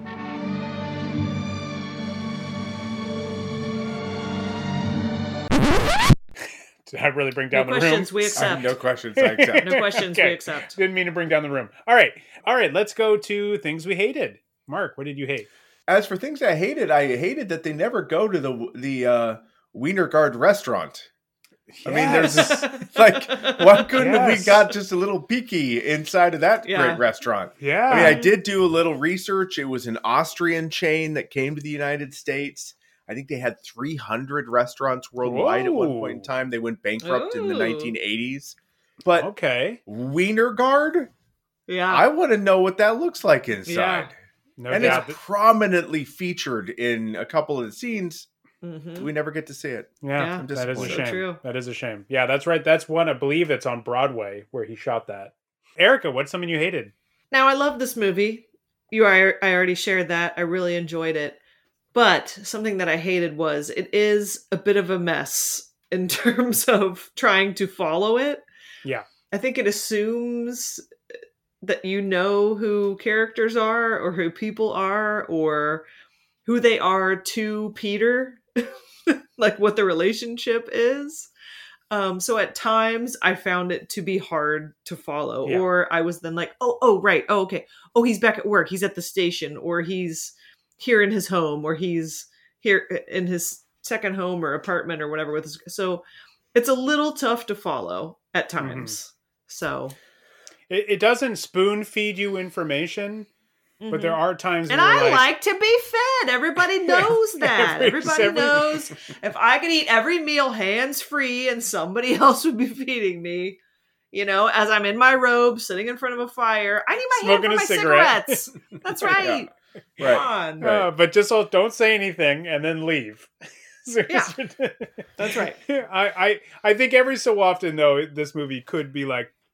Speaker 7: Did I really bring down
Speaker 12: no
Speaker 7: the
Speaker 12: questions,
Speaker 7: room?
Speaker 12: We accept.
Speaker 8: Uh, no questions, I accept.
Speaker 12: No questions,
Speaker 7: okay.
Speaker 12: we accept.
Speaker 7: Didn't mean to bring down the room. All right. All right, let's go to things we hated. Mark, what did you hate?
Speaker 8: As for things I hated, I hated that they never go to the the uh, Wienergard restaurant. Yes. I mean, there's this, like, why couldn't yes. we got just a little peeky inside of that
Speaker 12: yeah.
Speaker 8: great restaurant?
Speaker 7: Yeah.
Speaker 8: I mean, I did do a little research. It was an Austrian chain that came to the United States. I think they had three hundred restaurants worldwide Whoa. At one point in time. They went bankrupt Ooh. In the nineteen eighties. But
Speaker 7: okay,
Speaker 8: Wienergard?
Speaker 12: Yeah.
Speaker 8: I want to know what that looks like inside.
Speaker 12: Yeah.
Speaker 7: No
Speaker 8: and
Speaker 7: doubt.
Speaker 8: It's prominently featured in a couple of the scenes.
Speaker 12: Mm-hmm.
Speaker 8: We never get to see it.
Speaker 7: Yeah,
Speaker 12: yeah.
Speaker 7: that is a shame.
Speaker 12: So true.
Speaker 7: That is a shame. Yeah, that's right. That's one, I believe it's on Broadway where he shot that. Erica, what's something you hated?
Speaker 12: Now, I love this movie. You, I, I already shared that. I really enjoyed it. But something that I hated was it is a bit of a mess in terms of trying to follow it.
Speaker 7: Yeah.
Speaker 12: I think it assumes that you know who characters are or who people are or who they are to Peter, like what the relationship is. Um, so at times I found it to be hard to follow, yeah. or I was then like, oh, oh, right. Oh, okay. Oh, he's back at work. He's at the station, or he's here in his home, or he's here in his second home or apartment or whatever with his, so it's a little tough to follow at times. Mm-hmm. So
Speaker 7: it, it doesn't spoon feed you information, mm-hmm. but there are times
Speaker 12: and
Speaker 7: where
Speaker 12: I
Speaker 7: like,
Speaker 12: like to be fed. Everybody knows that.
Speaker 7: every,
Speaker 12: Everybody
Speaker 7: every,
Speaker 12: knows if I could eat every meal hands free and somebody else would be feeding me, you know, as I'm in my robe sitting in front of a fire, I need my
Speaker 7: Smoking
Speaker 12: hand for my
Speaker 7: cigarette.
Speaker 12: cigarettes. That's right.
Speaker 8: Yeah. Right.
Speaker 12: Come on.
Speaker 7: Right. Uh, but just don't say anything and then leave.
Speaker 12: Yeah, that's right.
Speaker 7: I, I, I think every so often, though, this movie could be like,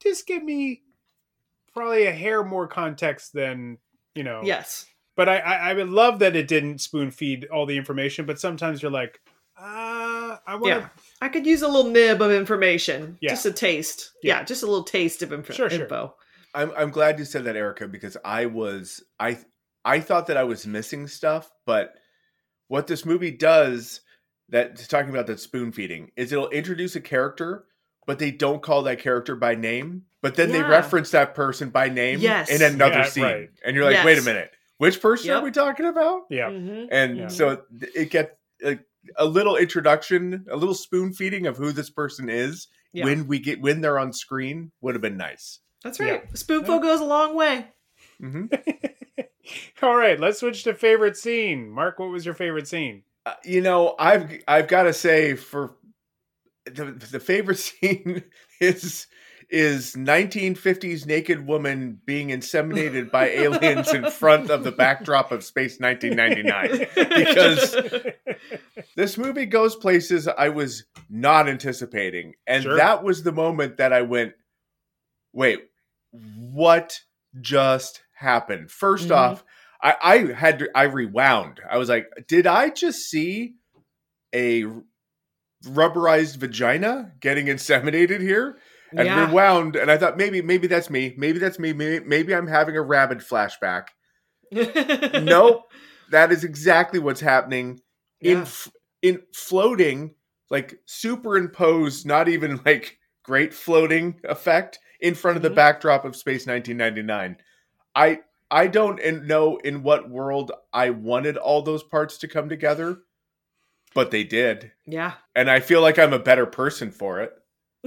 Speaker 7: just give me probably a hair more context than, you know.
Speaker 12: Yes.
Speaker 7: But I, I, I would love that it didn't spoon feed all the information, but sometimes you're like, uh, I want to.
Speaker 12: Yeah. I could use a little nib of information.
Speaker 7: Yeah.
Speaker 12: Just a taste. Yeah. yeah just a little taste of info.
Speaker 7: Sure, sure.
Speaker 12: info.
Speaker 8: I'm I'm glad you said that, Erica, because I was I I thought that I was missing stuff, but what this movie does, that talking about that spoon feeding, is it'll introduce a character, but they don't call that character by name, but then
Speaker 12: Yeah.
Speaker 8: they reference that person by name
Speaker 12: Yes.
Speaker 8: in another
Speaker 7: Yeah,
Speaker 8: scene,
Speaker 7: right.
Speaker 8: and you're like,
Speaker 12: Yes.
Speaker 8: wait a minute, which person
Speaker 12: Yep.
Speaker 8: are we talking about?
Speaker 7: Yeah.
Speaker 12: Mhm.
Speaker 8: And
Speaker 7: Yeah.
Speaker 8: so it gets a, a little introduction, a little spoon feeding of who this person is
Speaker 12: Yeah.
Speaker 8: when we get when they're on screen would have been nice.
Speaker 12: That's right. Spoonful goes a long way.
Speaker 8: Mm-hmm.
Speaker 7: All right, let's switch to favorite scene. Mark, what was your favorite scene?
Speaker 8: Uh, you know, I've I've got to say, for the the favorite scene is is nineteen fifties naked woman being inseminated by aliens in front of the backdrop of Space nineteen ninety-nine, because this movie goes places I was not anticipating, and
Speaker 7: Sure.
Speaker 8: that was the moment that I went, wait, what just happened? First
Speaker 12: Mhm.
Speaker 8: off, I, I had to, I rewound. I was like, did I just see a rubberized vagina getting inseminated here? And
Speaker 12: Yeah.
Speaker 8: rewound, and I thought maybe maybe that's me. Maybe that's me. Maybe, maybe I'm having a rabid flashback. Nope, that is exactly what's happening. In
Speaker 12: Yeah.
Speaker 8: f- in floating, like superimposed, not even like great floating effect in front of the
Speaker 12: Mhm.
Speaker 8: backdrop of Space nineteen ninety-nine. I I don't in- know in what world I wanted all those parts to come together, but they did,
Speaker 12: Yeah.
Speaker 8: and I feel like I'm a better person for it.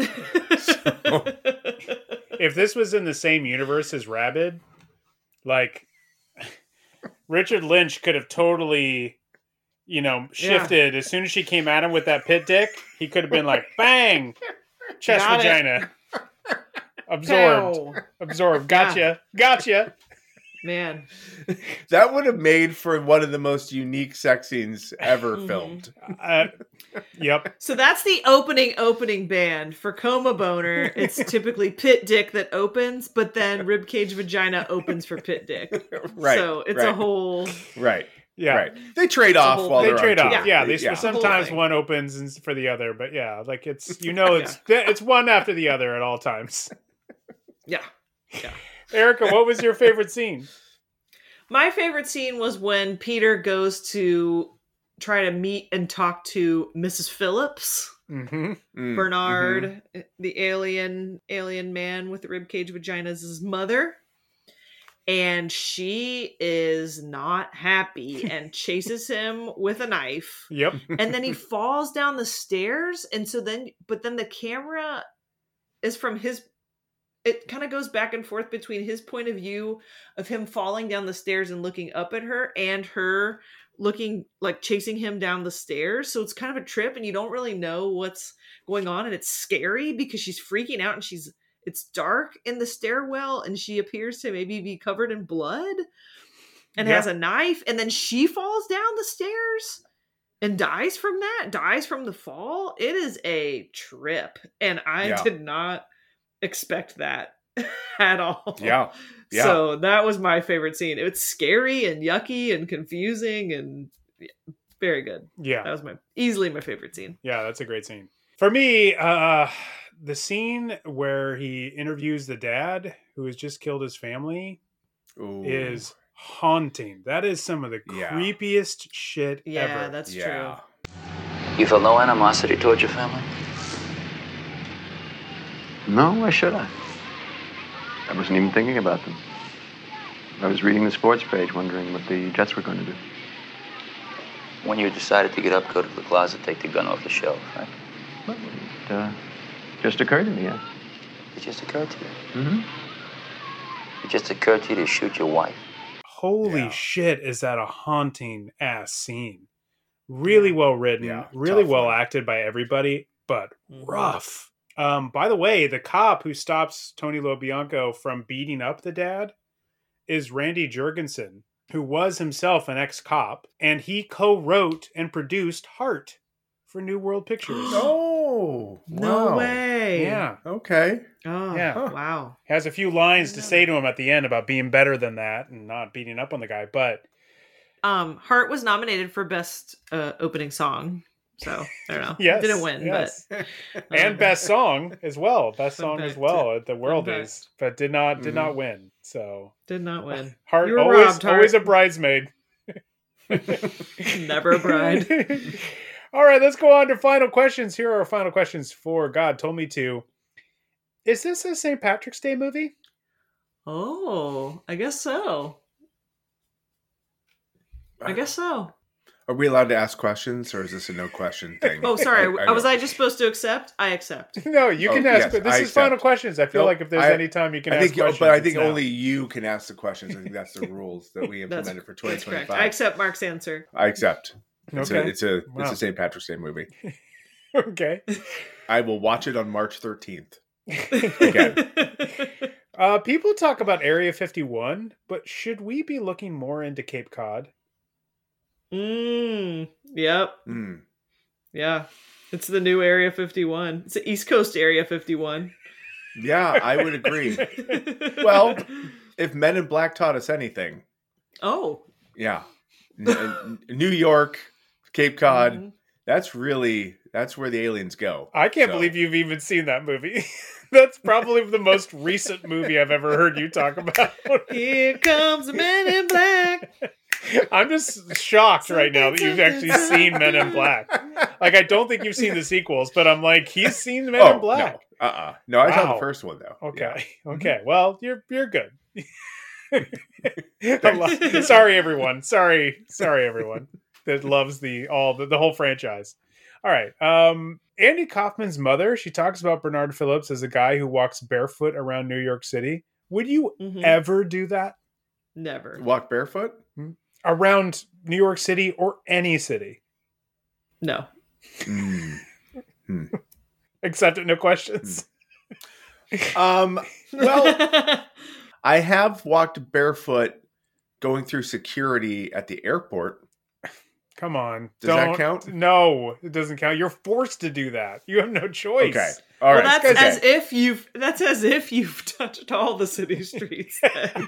Speaker 7: If this was in the same universe as Rabid, like Richard Lynch could have totally, you know, shifted as soon as she came at him with that pit dick. He could have been like, bang, chest
Speaker 12: Got it.
Speaker 7: vagina, absorbed,
Speaker 12: Pow.
Speaker 7: absorbed. Gotcha, gotcha.
Speaker 12: Man.
Speaker 8: That would have made for one of the most unique sex scenes ever
Speaker 12: Mhm.
Speaker 8: filmed.
Speaker 7: Uh, yep.
Speaker 12: So that's the opening opening band for Coma Boner. It's typically pit dick that opens, but then ribcage vagina opens for pit dick.
Speaker 8: Right.
Speaker 12: So it's a
Speaker 8: right.
Speaker 12: whole
Speaker 8: Right.
Speaker 7: Yeah.
Speaker 8: Right. They trade
Speaker 12: a
Speaker 8: off
Speaker 12: whole-
Speaker 8: while
Speaker 7: They
Speaker 8: they're
Speaker 7: trade
Speaker 8: on
Speaker 7: off.
Speaker 8: tour.
Speaker 7: Yeah, they,
Speaker 8: yeah.
Speaker 7: sometimes
Speaker 12: thing.
Speaker 7: one opens and for the other, but yeah, like it's you know it's it's one after the other at all times.
Speaker 12: Yeah. Yeah.
Speaker 7: Erica, what was your favorite scene?
Speaker 12: My favorite scene was when Peter goes to try to meet and talk to Missus Phillips.
Speaker 7: Mm-hmm.
Speaker 8: Mm,
Speaker 12: Bernard, the alien alien man with the ribcage vagina's his mother. And she is not happy and chases him with a knife.
Speaker 7: Yep.
Speaker 12: And then he falls down the stairs. And so then, but then the camera is from his, it kind of goes back and forth between his point of view of him falling down the stairs and looking up at her and her looking like chasing him down the stairs. So it's kind of a trip and you don't really know what's going on. And it's scary because she's freaking out and she's, it's dark in the stairwell and she appears to maybe be covered in blood and
Speaker 7: Yeah.
Speaker 12: has a knife. And then she falls down the stairs and dies from that, dies from the fall. It is a trip. And I
Speaker 8: Yeah.
Speaker 12: did not expect that at all.
Speaker 8: Yeah. Yeah.
Speaker 12: So that was my favorite scene. It was scary and yucky and confusing and yeah, very good.
Speaker 7: Yeah.
Speaker 12: That was my easily my favorite scene.
Speaker 7: Yeah, that's a great scene. For me, uh the scene where he interviews the dad who has just killed his family
Speaker 8: Ooh.
Speaker 7: is haunting. That is some of the
Speaker 8: Yeah.
Speaker 7: creepiest shit
Speaker 12: Yeah,
Speaker 7: ever.
Speaker 12: that's
Speaker 8: Yeah.
Speaker 13: You feel no animosity towards your family?
Speaker 4: No, why should I? I wasn't even thinking about them. I was reading the sports page, wondering what the Jets were going to do.
Speaker 13: When you decided to get up, go to the closet, take the gun off the shelf, right?
Speaker 4: Well, it uh, just occurred to me, yeah.
Speaker 13: It just occurred to you.
Speaker 4: Mm-hmm.
Speaker 13: It just occurred to you to shoot your wife.
Speaker 7: Holy
Speaker 8: Yeah.
Speaker 7: shit, is that a haunting ass scene? Really well written,
Speaker 8: Yeah,
Speaker 7: really
Speaker 8: tough
Speaker 7: well
Speaker 8: one.
Speaker 7: acted by everybody, but
Speaker 12: Mhm.
Speaker 7: rough. Um, by the way, the cop who stops Tony LoBianco from beating up the dad is Randy Jurgensen, who was himself an ex-cop, and he co-wrote and produced Heart for New World Pictures.
Speaker 8: Oh. Oh,
Speaker 12: No
Speaker 8: wow.
Speaker 12: way.
Speaker 7: Yeah.
Speaker 8: Okay.
Speaker 12: Oh,
Speaker 7: Yeah.
Speaker 12: wow.
Speaker 7: Has a few lines to say to him at the end about being better than that and not beating up on the guy, but
Speaker 12: Um, Heart was nominated for best uh, opening song. So I don't know.
Speaker 7: yes,
Speaker 12: Didn't win,
Speaker 7: yes.
Speaker 12: but
Speaker 7: and
Speaker 12: um,
Speaker 7: best song as well. Best
Speaker 12: Fun
Speaker 7: song
Speaker 12: fact
Speaker 7: as well
Speaker 12: too.
Speaker 7: at the World
Speaker 12: Fun
Speaker 7: is, but did not did
Speaker 8: Mhm.
Speaker 7: not win. So
Speaker 12: did not win.
Speaker 7: Heart
Speaker 12: You were
Speaker 7: always
Speaker 12: robbed, Heart.
Speaker 7: always a bridesmaid.
Speaker 12: Never a bride.
Speaker 7: All right, let's go on to final questions. Here are our final questions for God Told Me To. Is this a Saint Patrick's Day movie?
Speaker 12: Oh, I guess so. I guess so.
Speaker 8: Are we allowed to ask questions, or is this a no question thing?
Speaker 12: Oh, sorry.
Speaker 8: I, I
Speaker 12: was I just supposed to accept? I accept.
Speaker 7: No, you
Speaker 8: Oh,
Speaker 7: can ask.
Speaker 8: yes,
Speaker 7: but this
Speaker 8: I
Speaker 7: is final
Speaker 8: accept.
Speaker 7: questions. I feel
Speaker 8: Nope,
Speaker 7: like if there's
Speaker 8: I-
Speaker 7: any time you can
Speaker 8: I
Speaker 7: ask
Speaker 8: think,
Speaker 7: questions,
Speaker 8: but I
Speaker 7: it's
Speaker 8: think
Speaker 7: now.
Speaker 8: only you can ask the questions. I think that's the rules that we
Speaker 12: That's-
Speaker 8: implemented for
Speaker 12: That's
Speaker 8: twenty
Speaker 12: correct.
Speaker 8: twenty-five.
Speaker 12: I accept Mark's answer.
Speaker 8: I accept. It's
Speaker 7: Okay.
Speaker 8: a it's a
Speaker 7: Wow.
Speaker 8: it's a Saint Patrick's Day movie.
Speaker 7: Okay.
Speaker 8: I will watch it on March thirteenth. Again.
Speaker 7: Uh, people talk about Area fifty-one, but should we be looking more into Cape Cod?
Speaker 12: Mm, yep.
Speaker 8: Mm.
Speaker 12: Yeah. It's the new Area fifty-one. It's the East Coast Area fifty-one.
Speaker 8: Yeah, I would agree. Well, if Men in Black taught us anything,
Speaker 12: Oh.
Speaker 8: yeah, N- New York, Cape Cod,
Speaker 12: Mhm.
Speaker 8: that's really that's where the aliens go.
Speaker 7: I can't
Speaker 8: So-
Speaker 7: believe you've even seen that movie. That's probably the most recent movie I've ever heard you talk about.
Speaker 12: Here comes the Men in Black.
Speaker 7: I'm just shocked right now that you've actually seen Men in Black. Like, I don't think you've seen the sequels, but I'm like, he's seen Men
Speaker 8: Oh,
Speaker 7: in Black.
Speaker 8: no, uh-uh. No, I saw
Speaker 7: Wow.
Speaker 8: the first one though.
Speaker 7: Okay.
Speaker 8: Yeah.
Speaker 7: Okay. Well, you're you're good. A lot- sorry, everyone. Sorry, sorry, everyone that loves the all the, the whole franchise. All right. Um, Andy Kaufman's mother. She talks about Bernard Phillips as a guy who walks barefoot around New York City. Would you
Speaker 12: Mhm.
Speaker 7: ever do that
Speaker 12: Never.
Speaker 8: Walk barefoot?
Speaker 7: around New York City or any city?
Speaker 12: No.
Speaker 8: Mm.
Speaker 7: Accept it, no questions.
Speaker 8: Um. Well, I have walked barefoot going through security at the airport.
Speaker 7: Come on.
Speaker 8: Does that
Speaker 7: Don't-
Speaker 8: count?
Speaker 7: No, it doesn't count. You're forced to do that. You have no choice.
Speaker 8: Okay. All
Speaker 12: well,
Speaker 8: right.
Speaker 12: that's
Speaker 8: Okay.
Speaker 12: as if you've that's as if you've touched all the city streets.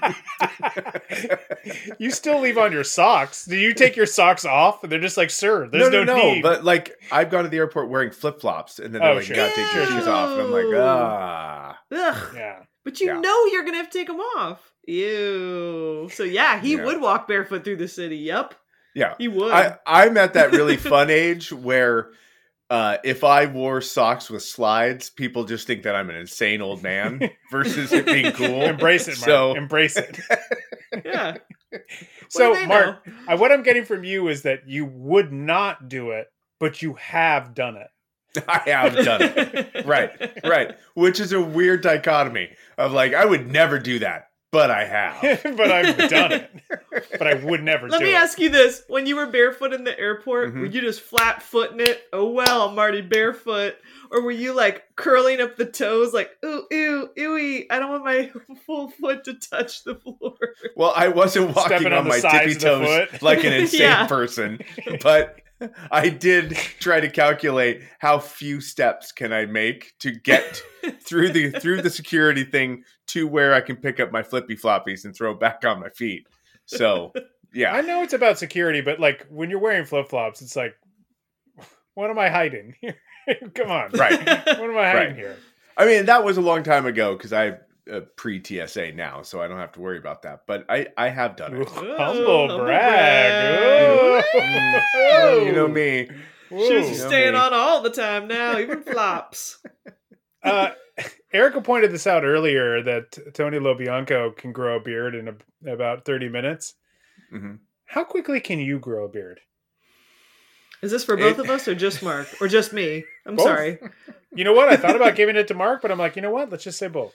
Speaker 7: You still leave on your socks. Do you take your socks off? And they're just like, sir,
Speaker 8: No,
Speaker 7: there's
Speaker 8: no,
Speaker 7: no,
Speaker 8: no.
Speaker 7: need.
Speaker 8: But like, I've gone to the airport wearing flip flops, and then they're
Speaker 7: Oh,
Speaker 8: like,
Speaker 7: sure.
Speaker 8: "You gotta take your
Speaker 12: Sure,
Speaker 8: shoes
Speaker 12: sure.
Speaker 8: off," and I'm like, "Ah."
Speaker 12: Ugh.
Speaker 7: yeah.
Speaker 12: But you
Speaker 8: Yeah.
Speaker 12: know you're gonna have to take them off. Ew. So yeah, he
Speaker 8: Yeah.
Speaker 12: would walk barefoot through the city. Yep.
Speaker 8: Yeah,
Speaker 12: He would.
Speaker 8: I, I'm at that really fun age where uh, if I wore socks with slides, people just think that I'm an insane old man versus it being cool.
Speaker 7: Embrace it, Mark.
Speaker 8: So,
Speaker 7: Embrace it.
Speaker 12: yeah.
Speaker 7: So,
Speaker 12: do they
Speaker 7: Mark, I, what I'm getting from you is that you would not do it, but you have done it.
Speaker 8: I have done it. Right, right. Which is a weird dichotomy of like, I would never do that, but I have.
Speaker 7: But I've done it. But I would never
Speaker 12: Let
Speaker 7: do
Speaker 12: me
Speaker 7: it.
Speaker 12: ask you this: when you were barefoot in the airport,
Speaker 8: Mhm.
Speaker 12: were you just flat footing it? Oh well, I'm already barefoot. Or were you like curling up the toes, like ooh ew ewy? I don't want my full foot to touch the floor.
Speaker 8: Well, I wasn't walking
Speaker 7: Stepping
Speaker 8: on,
Speaker 7: on the
Speaker 8: my
Speaker 7: sides
Speaker 8: tippy
Speaker 7: of the
Speaker 8: toes
Speaker 7: foot.
Speaker 8: like an insane
Speaker 12: Yeah.
Speaker 8: person, but I did try to calculate how few steps can I make to get through the through the security thing to where I can pick up my flippy floppies and throw back on my feet. So, yeah.
Speaker 7: I know it's about security, but like when you're wearing flip flops, it's like, what am I hiding here? Come on.
Speaker 8: Right.
Speaker 7: What am I hiding
Speaker 8: Right.
Speaker 7: here?
Speaker 8: I mean, that was a long time ago because I uh, pre-T S A now, so I don't have to worry about that. But I, I have done it.
Speaker 7: Ooh,
Speaker 12: Ooh,
Speaker 7: humble
Speaker 12: humble
Speaker 7: brag.
Speaker 12: brag.
Speaker 7: Ooh.
Speaker 8: Well, you know me.
Speaker 12: Shoes
Speaker 7: Ooh.
Speaker 12: are
Speaker 8: You know
Speaker 12: staying
Speaker 8: me.
Speaker 12: on all the time now, even flops.
Speaker 7: Uh, Erica pointed this out earlier that Tony LoBianco can grow a beard in a, about thirty minutes.
Speaker 8: Mhm.
Speaker 7: How quickly can you grow a beard?
Speaker 12: Is this for both
Speaker 8: It-
Speaker 12: of us or just Mark or just me? I'm
Speaker 7: Both.
Speaker 12: sorry.
Speaker 7: You know what? I thought about giving it to Mark, but I'm like, you know what? Let's just say both.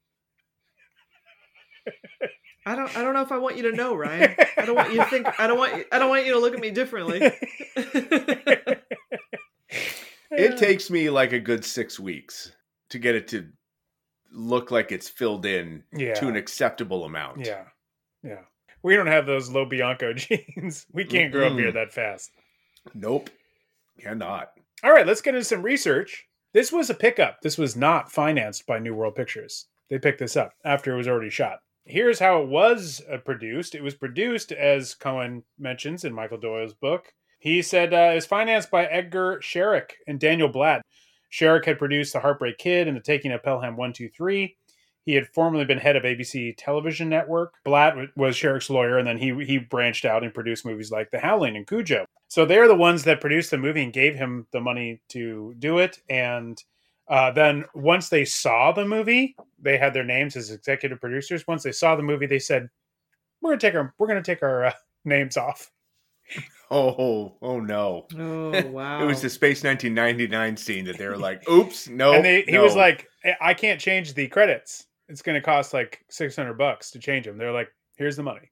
Speaker 12: I don't. I don't know if I want you to know, Ryan. I don't want you to think. I don't want. You, I don't want you to look at me differently.
Speaker 8: It takes me like a good six weeks to get it to look like it's filled in
Speaker 7: Yeah.
Speaker 8: to an acceptable amount.
Speaker 7: Yeah. Yeah. We don't have those LoBianco genes. We can't grow a
Speaker 8: Mm-mm.
Speaker 7: beard that fast.
Speaker 8: Nope. Cannot.
Speaker 7: All right, let's get into some research. This was a pickup. This was not financed by New World Pictures. They picked this up after it was already shot. Here's how it was uh, produced. It was produced, as Cohen mentions in Michael Doyle's book. He said uh, it was financed by Edgar Sherrick and Daniel Blatt. Sherrick had produced The Heartbreak Kid and The Taking of Pelham one two three. He had formerly been head of A B C Television Network. Blatt was Sherrick's lawyer, and then he he branched out and produced movies like The Howling and Cujo. So they're the ones that produced the movie and gave him the money to do it. And uh, then once they saw the movie, they had their names as executive producers. Once they saw the movie, they said, "We're gonna take our we're gonna take our uh, names off."
Speaker 8: Oh, oh no.
Speaker 12: Oh, wow.
Speaker 8: It was the Space nineteen ninety-nine scene that they were like, oops, no.
Speaker 7: And they, he
Speaker 8: no.
Speaker 7: was like, I can't change the credits. It's going to cost like six hundred bucks to change them. They're like, here's the money.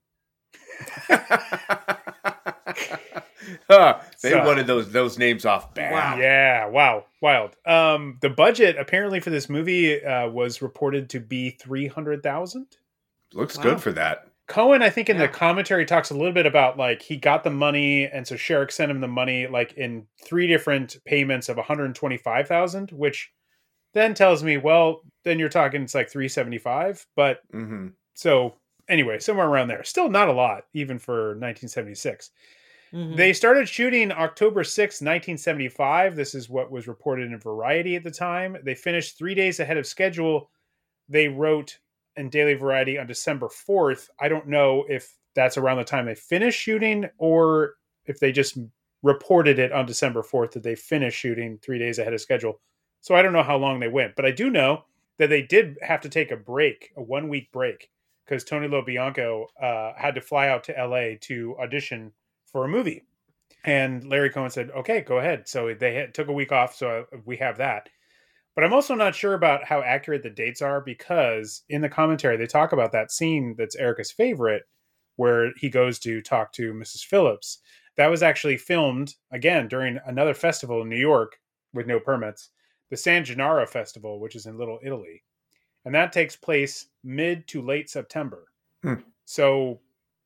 Speaker 8: huh, they
Speaker 7: So-
Speaker 8: wanted those those names off bad.
Speaker 7: Wow. Yeah. Wow. Wild. Um, the budget apparently for this movie uh, was reported to be three hundred thousand.
Speaker 8: Looks
Speaker 7: Wow.
Speaker 8: good for that.
Speaker 7: Cohen, I think in the commentary talks a little bit about like he got the money, and so Sherrick sent him the money like in three different payments of one hundred twenty-five thousand, which then tells me, well, then you're talking it's like three seventy-five. But
Speaker 8: Mm-hmm.
Speaker 7: so anyway, somewhere around there, still not a lot, even for nineteen seventy-six.
Speaker 12: Mhm.
Speaker 7: They started shooting October sixth, nineteen seventy-five. This is what was reported in Variety at the time. They finished three days ahead of schedule. They wrote in Daily Variety on December fourth. I don't know if that's around the time they finished shooting or if they just reported it on December fourth that they finished shooting three days ahead of schedule. So I don't know how long they went, but I do know that they did have to take a break, a one week break, because Tony LoBianco uh, had to fly out to L A to audition for a movie. And Larry Cohen said, okay, go ahead. So they had, took a week off. So we have that. But I'm also not sure about how accurate the dates are, because in the commentary, they talk about that scene that's Erica's favorite, where he goes to talk to Missus Phillips. That was actually filmed, again, during another festival in New York with no permits, the San Gennaro Festival, which is in Little Italy. And that takes place mid to late September.
Speaker 8: Hmm.
Speaker 7: So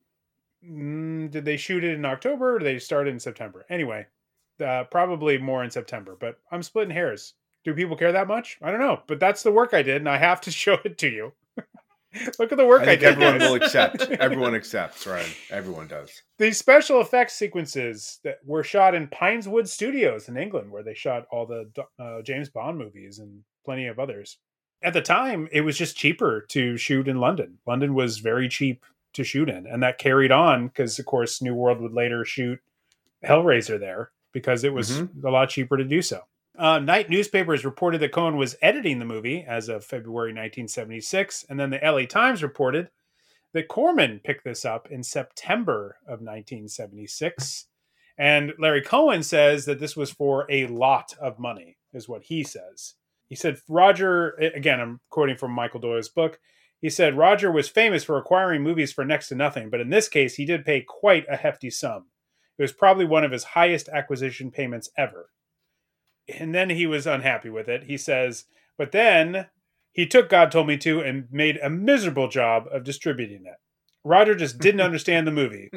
Speaker 7: mm, did they shoot it in October or did they start it in September? Anyway, uh, probably more in September, but I'm splitting hairs. Do people care that much? I don't know, but that's the work I did, and I have to show it to you. Look at the work
Speaker 8: I
Speaker 7: I,
Speaker 8: think
Speaker 7: did.
Speaker 8: everyone
Speaker 7: guys.
Speaker 8: will accept. Everyone accepts, Ryan. Everyone does.
Speaker 7: These special effects sequences that were shot in Pineswood Studios in England, where they shot all the uh, James Bond movies and plenty of others. At the time, it was just cheaper to shoot in London. London was very cheap to shoot in, and that carried on because, of course, New World would later shoot Hellraiser there because it was
Speaker 8: Mhm.
Speaker 7: a lot cheaper to do so. Uh, Night newspapers reported that Cohen was editing the movie as of February nineteen seventy-six, and then the L A Times reported that Corman picked this up in September of nineteen seventy-six. And Larry Cohen says that this was for a lot of money, is what he says. He said, Roger, again, I'm quoting from Michael Doyle's book. He said, Roger was famous for acquiring movies for next to nothing, but in this case, he did pay quite a hefty sum. It was probably one of his highest acquisition payments ever. And then he was unhappy with it. He says, but then he took God Told Me To and made a miserable job of distributing it. Roger just didn't understand the movie.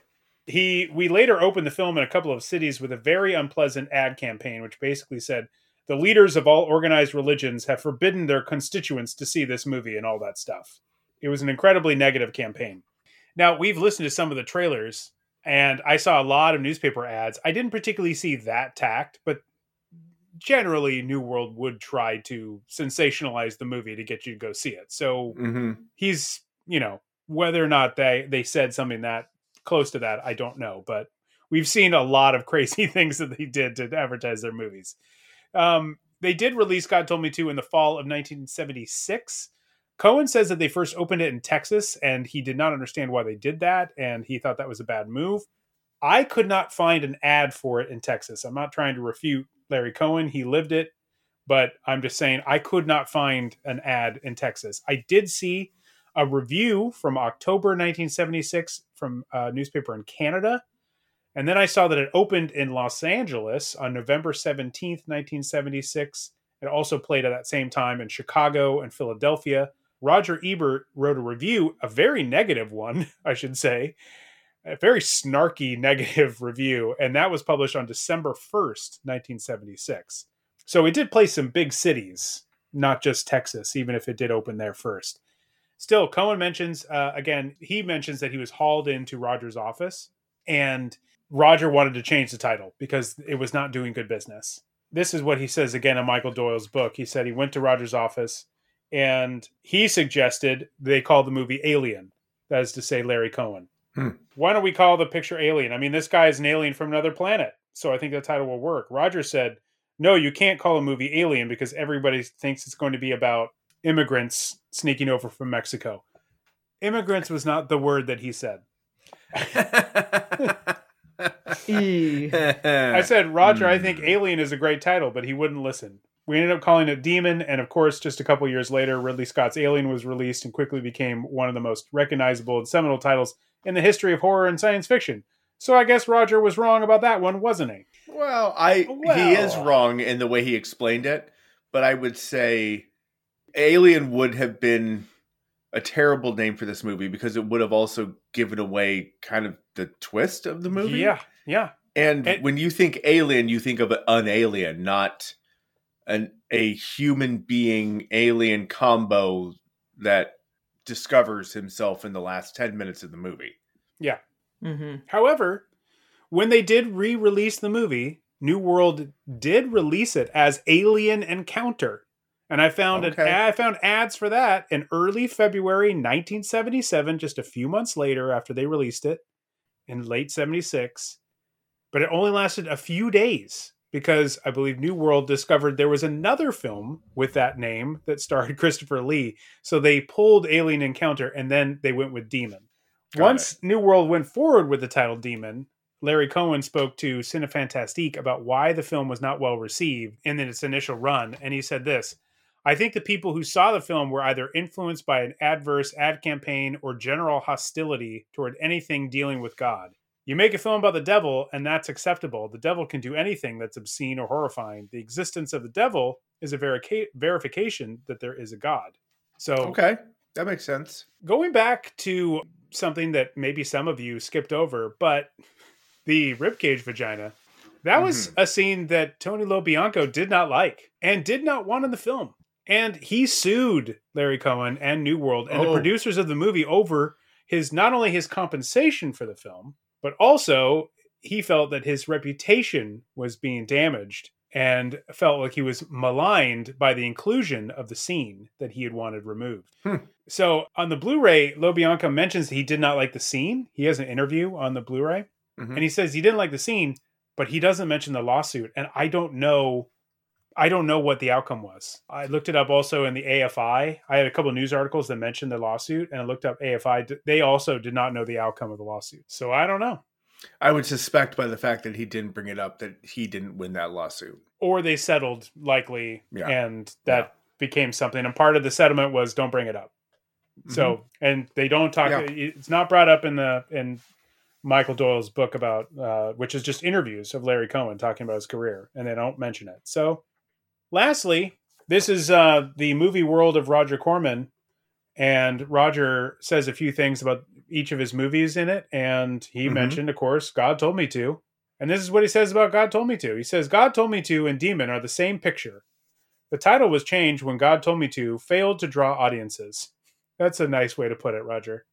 Speaker 7: He, we later opened the film in a couple of cities with a very unpleasant ad campaign, which basically said, the leaders of all organized religions have forbidden their constituents to see this movie and all that stuff. It was an incredibly negative campaign. Now, we've listened to some of the trailers, and I saw a lot of newspaper ads. I didn't particularly see that tact, but generally New World would try to sensationalize the movie to get you to go see it. So
Speaker 8: Mhm.
Speaker 7: he's, you know, whether or not they, they said something that close to that, I don't know, but we've seen a lot of crazy things that they did to advertise their movies. Um, they did release God Told Me To in the fall of nineteen seventy-six. Cohen says that they first opened it in Texas and he did not understand why they did that. And he thought that was a bad move. I could not find an ad for it in Texas. I'm not trying to refute Larry Cohen. He lived it, but I'm just saying I could not find an ad in Texas. I did see a review from October nineteen seventy-six from a newspaper in Canada. And then I saw that it opened in Los Angeles on November seventeenth, nineteen seventy-six. It also played at that same time in Chicago and Philadelphia. Roger Ebert wrote a review, a very negative one, I should say, a very snarky negative review. And that was published on December first, nineteen seventy-six. So it did play some big cities, not just Texas, even if it did open there first. Still, Cohen mentions, uh, again, he mentions that he was hauled into Roger's office and Roger wanted to change the title because it was not doing good business. This is what he says again in Michael Doyle's book. He said he went to Roger's office and he suggested they call the movie Alien. That is to say, Larry Cohen.
Speaker 8: Hmm.
Speaker 7: Why don't we call the picture Alien? I mean, this guy is an alien from another planet. So I think the title will work. Roger said, no, you can't call a movie Alien because everybody thinks it's going to be about immigrants sneaking over from Mexico. Immigrants was not the word that he said. I said, Roger, I think Alien is a great title, but he wouldn't listen. We ended up calling it Demon, and of course, just a couple years later, Ridley Scott's Alien was released and quickly became one of the most recognizable and seminal titles in the history of horror and science fiction. So I guess Roger was wrong about that one, wasn't he?
Speaker 8: Well, I
Speaker 7: Well.
Speaker 8: he is wrong in the way he explained it, but I would say Alien would have been a terrible name for this movie because it would have also given away kind of the twist of the movie.
Speaker 7: Yeah, yeah.
Speaker 8: And,
Speaker 7: And-
Speaker 8: when you think alien, you think of an alien, not an a human being alien combo that discovers himself in the last ten minutes of the movie.
Speaker 7: Yeah.
Speaker 12: Mm-hmm.
Speaker 7: However, when they did re-release the movie, New World did release it as Alien Encounter. And I found
Speaker 8: Okay.
Speaker 7: an I found ads for that in early February nineteen seventy-seven, just a few months later after they released it in late seventy-six. But it only lasted a few days because I believe New World discovered there was another film with that name that starred Christopher Lee. So they pulled Alien Encounter and then they went with Demon.
Speaker 8: Got
Speaker 7: Once New World went forward with the title Demon, Larry Cohen spoke to Cinefantastique about why the film was not well received in its initial run. And he said this, I think the people who saw the film were either influenced by an adverse ad campaign or general hostility toward anything dealing with God. You make a film about the devil, and that's acceptable. The devil can do anything that's obscene or horrifying. The existence of the devil is a verica- verification that there is a God. So,
Speaker 8: Okay, that makes sense.
Speaker 7: going back to something that maybe some of you skipped over, but the ribcage vagina, that was a scene that Tony LoBianco did not like and did not want in the film. And he sued Larry Cohen and New World and the
Speaker 8: Oh.
Speaker 7: producers of the movie over his not only his compensation for the film, but also he felt that his reputation was being damaged and felt like he was maligned by the inclusion of the scene that he had wanted removed.
Speaker 8: Hmm.
Speaker 7: So on the Blu-ray, LoBianco mentions he did not like the scene. He has an interview on the Blu-ray,
Speaker 8: Mhm.
Speaker 7: and he says he didn't like the scene, but he doesn't mention the lawsuit. And I don't know, I don't know what the outcome was. I looked it up also in the A F I. I had a couple of news articles that mentioned the lawsuit, and I looked up A F I. They also did not know the outcome of the lawsuit. So I don't know.
Speaker 8: I would suspect by the fact that he didn't bring it up that he didn't win that lawsuit.
Speaker 7: Or they settled likely,
Speaker 8: Yeah.
Speaker 7: and that became something. And part of the settlement was don't bring it up. So, and they don't talk.
Speaker 8: Yeah.
Speaker 7: It's not brought up in the in Michael Doyle's book about, uh, which is just interviews of Larry Cohen talking about his career, and they don't mention it. So, lastly, this is uh, the movie world of Roger Corman, and Roger says a few things about each of his movies in it, and he
Speaker 8: Mhm.
Speaker 7: mentioned, of course, God Told Me To. And this is what he says about God Told Me To. He says, God Told Me To and Demon are the same picture. The title was changed when God Told Me To failed to draw audiences. That's a nice way to put it, Roger.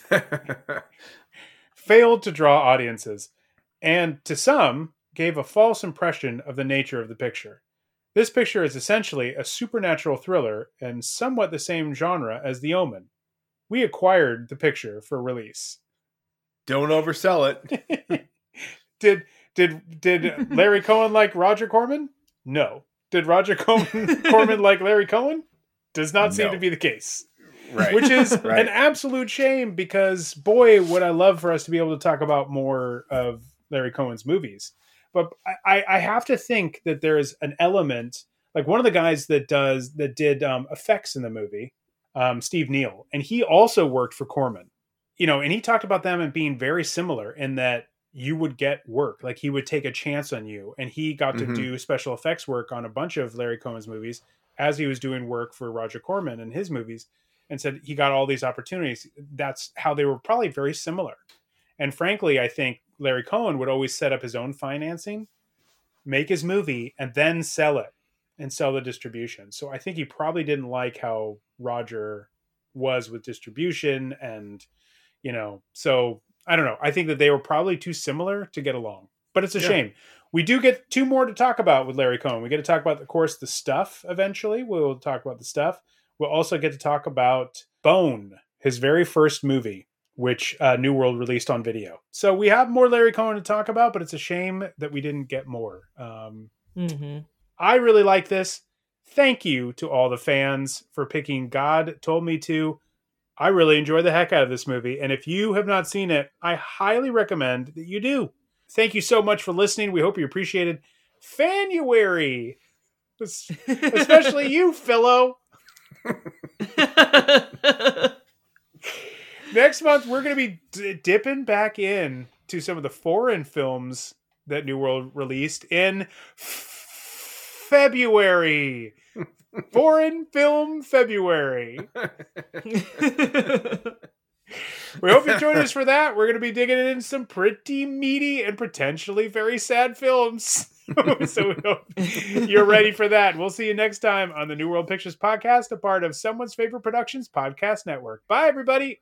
Speaker 7: Failed to draw audiences, and to some, gave a false impression of the nature of the picture. This picture is essentially a supernatural thriller and somewhat the same genre as The Omen. We acquired the picture for release.
Speaker 8: Don't oversell it.
Speaker 7: Did did did Larry Cohen like Roger Corman? No. Did Roger Corman, Corman like Larry Cohen? Does not seem
Speaker 8: No.
Speaker 7: to be the case.
Speaker 8: Right.
Speaker 7: Which is
Speaker 8: Right.
Speaker 7: an absolute shame because, boy, would I love for us to be able to talk about more of Larry Cohen's movies. But I, I have to think that there is an element, like one of the guys that does that did um, effects in the movie, um, Steve Neal, and he also worked for Corman. You know, and he talked about them and being very similar in that you would get work, like he would take a chance on you, and he got to
Speaker 8: Mhm.
Speaker 7: do special effects work on a bunch of Larry Cohen's movies as he was doing work for Roger Corman in his movies. And said he got all these opportunities. That's how they were probably very similar. And frankly, I think Larry Cohen would always set up his own financing, make his movie, and then sell it and sell the distribution. So I think he probably didn't like how Roger was with distribution, and you know, so I don't know. I think that they were probably too similar to get along, but it's a
Speaker 8: Yeah.
Speaker 7: shame. We do get two more to talk about with Larry Cohen. We get to talk about, of course, the stuff eventually. We'll talk about the stuff. We'll also get to talk about Bone, his very first movie, which uh, New World released on video. So we have more Larry Cohen to talk about, but it's a shame that we didn't get more. Um,
Speaker 12: Mm-hmm.
Speaker 7: I really like this. Thank you to all the fans for picking God Told Me To. I really enjoyed the heck out of this movie. And if you have not seen it, I highly recommend that you do. Thank you so much for listening. We hope you appreciated Fanuary. Especially you, Philo. Next month, we're going to be d- dipping back in to some of the foreign films that New World released in f- February. Foreign film February. We hope you join us for that. We're going to be digging into some pretty meaty and potentially very sad films. So we hope you're ready for that. We'll see you next time on the New World Pictures Podcast, a part of Someone's Favorite Productions Podcast Network. Bye, everybody.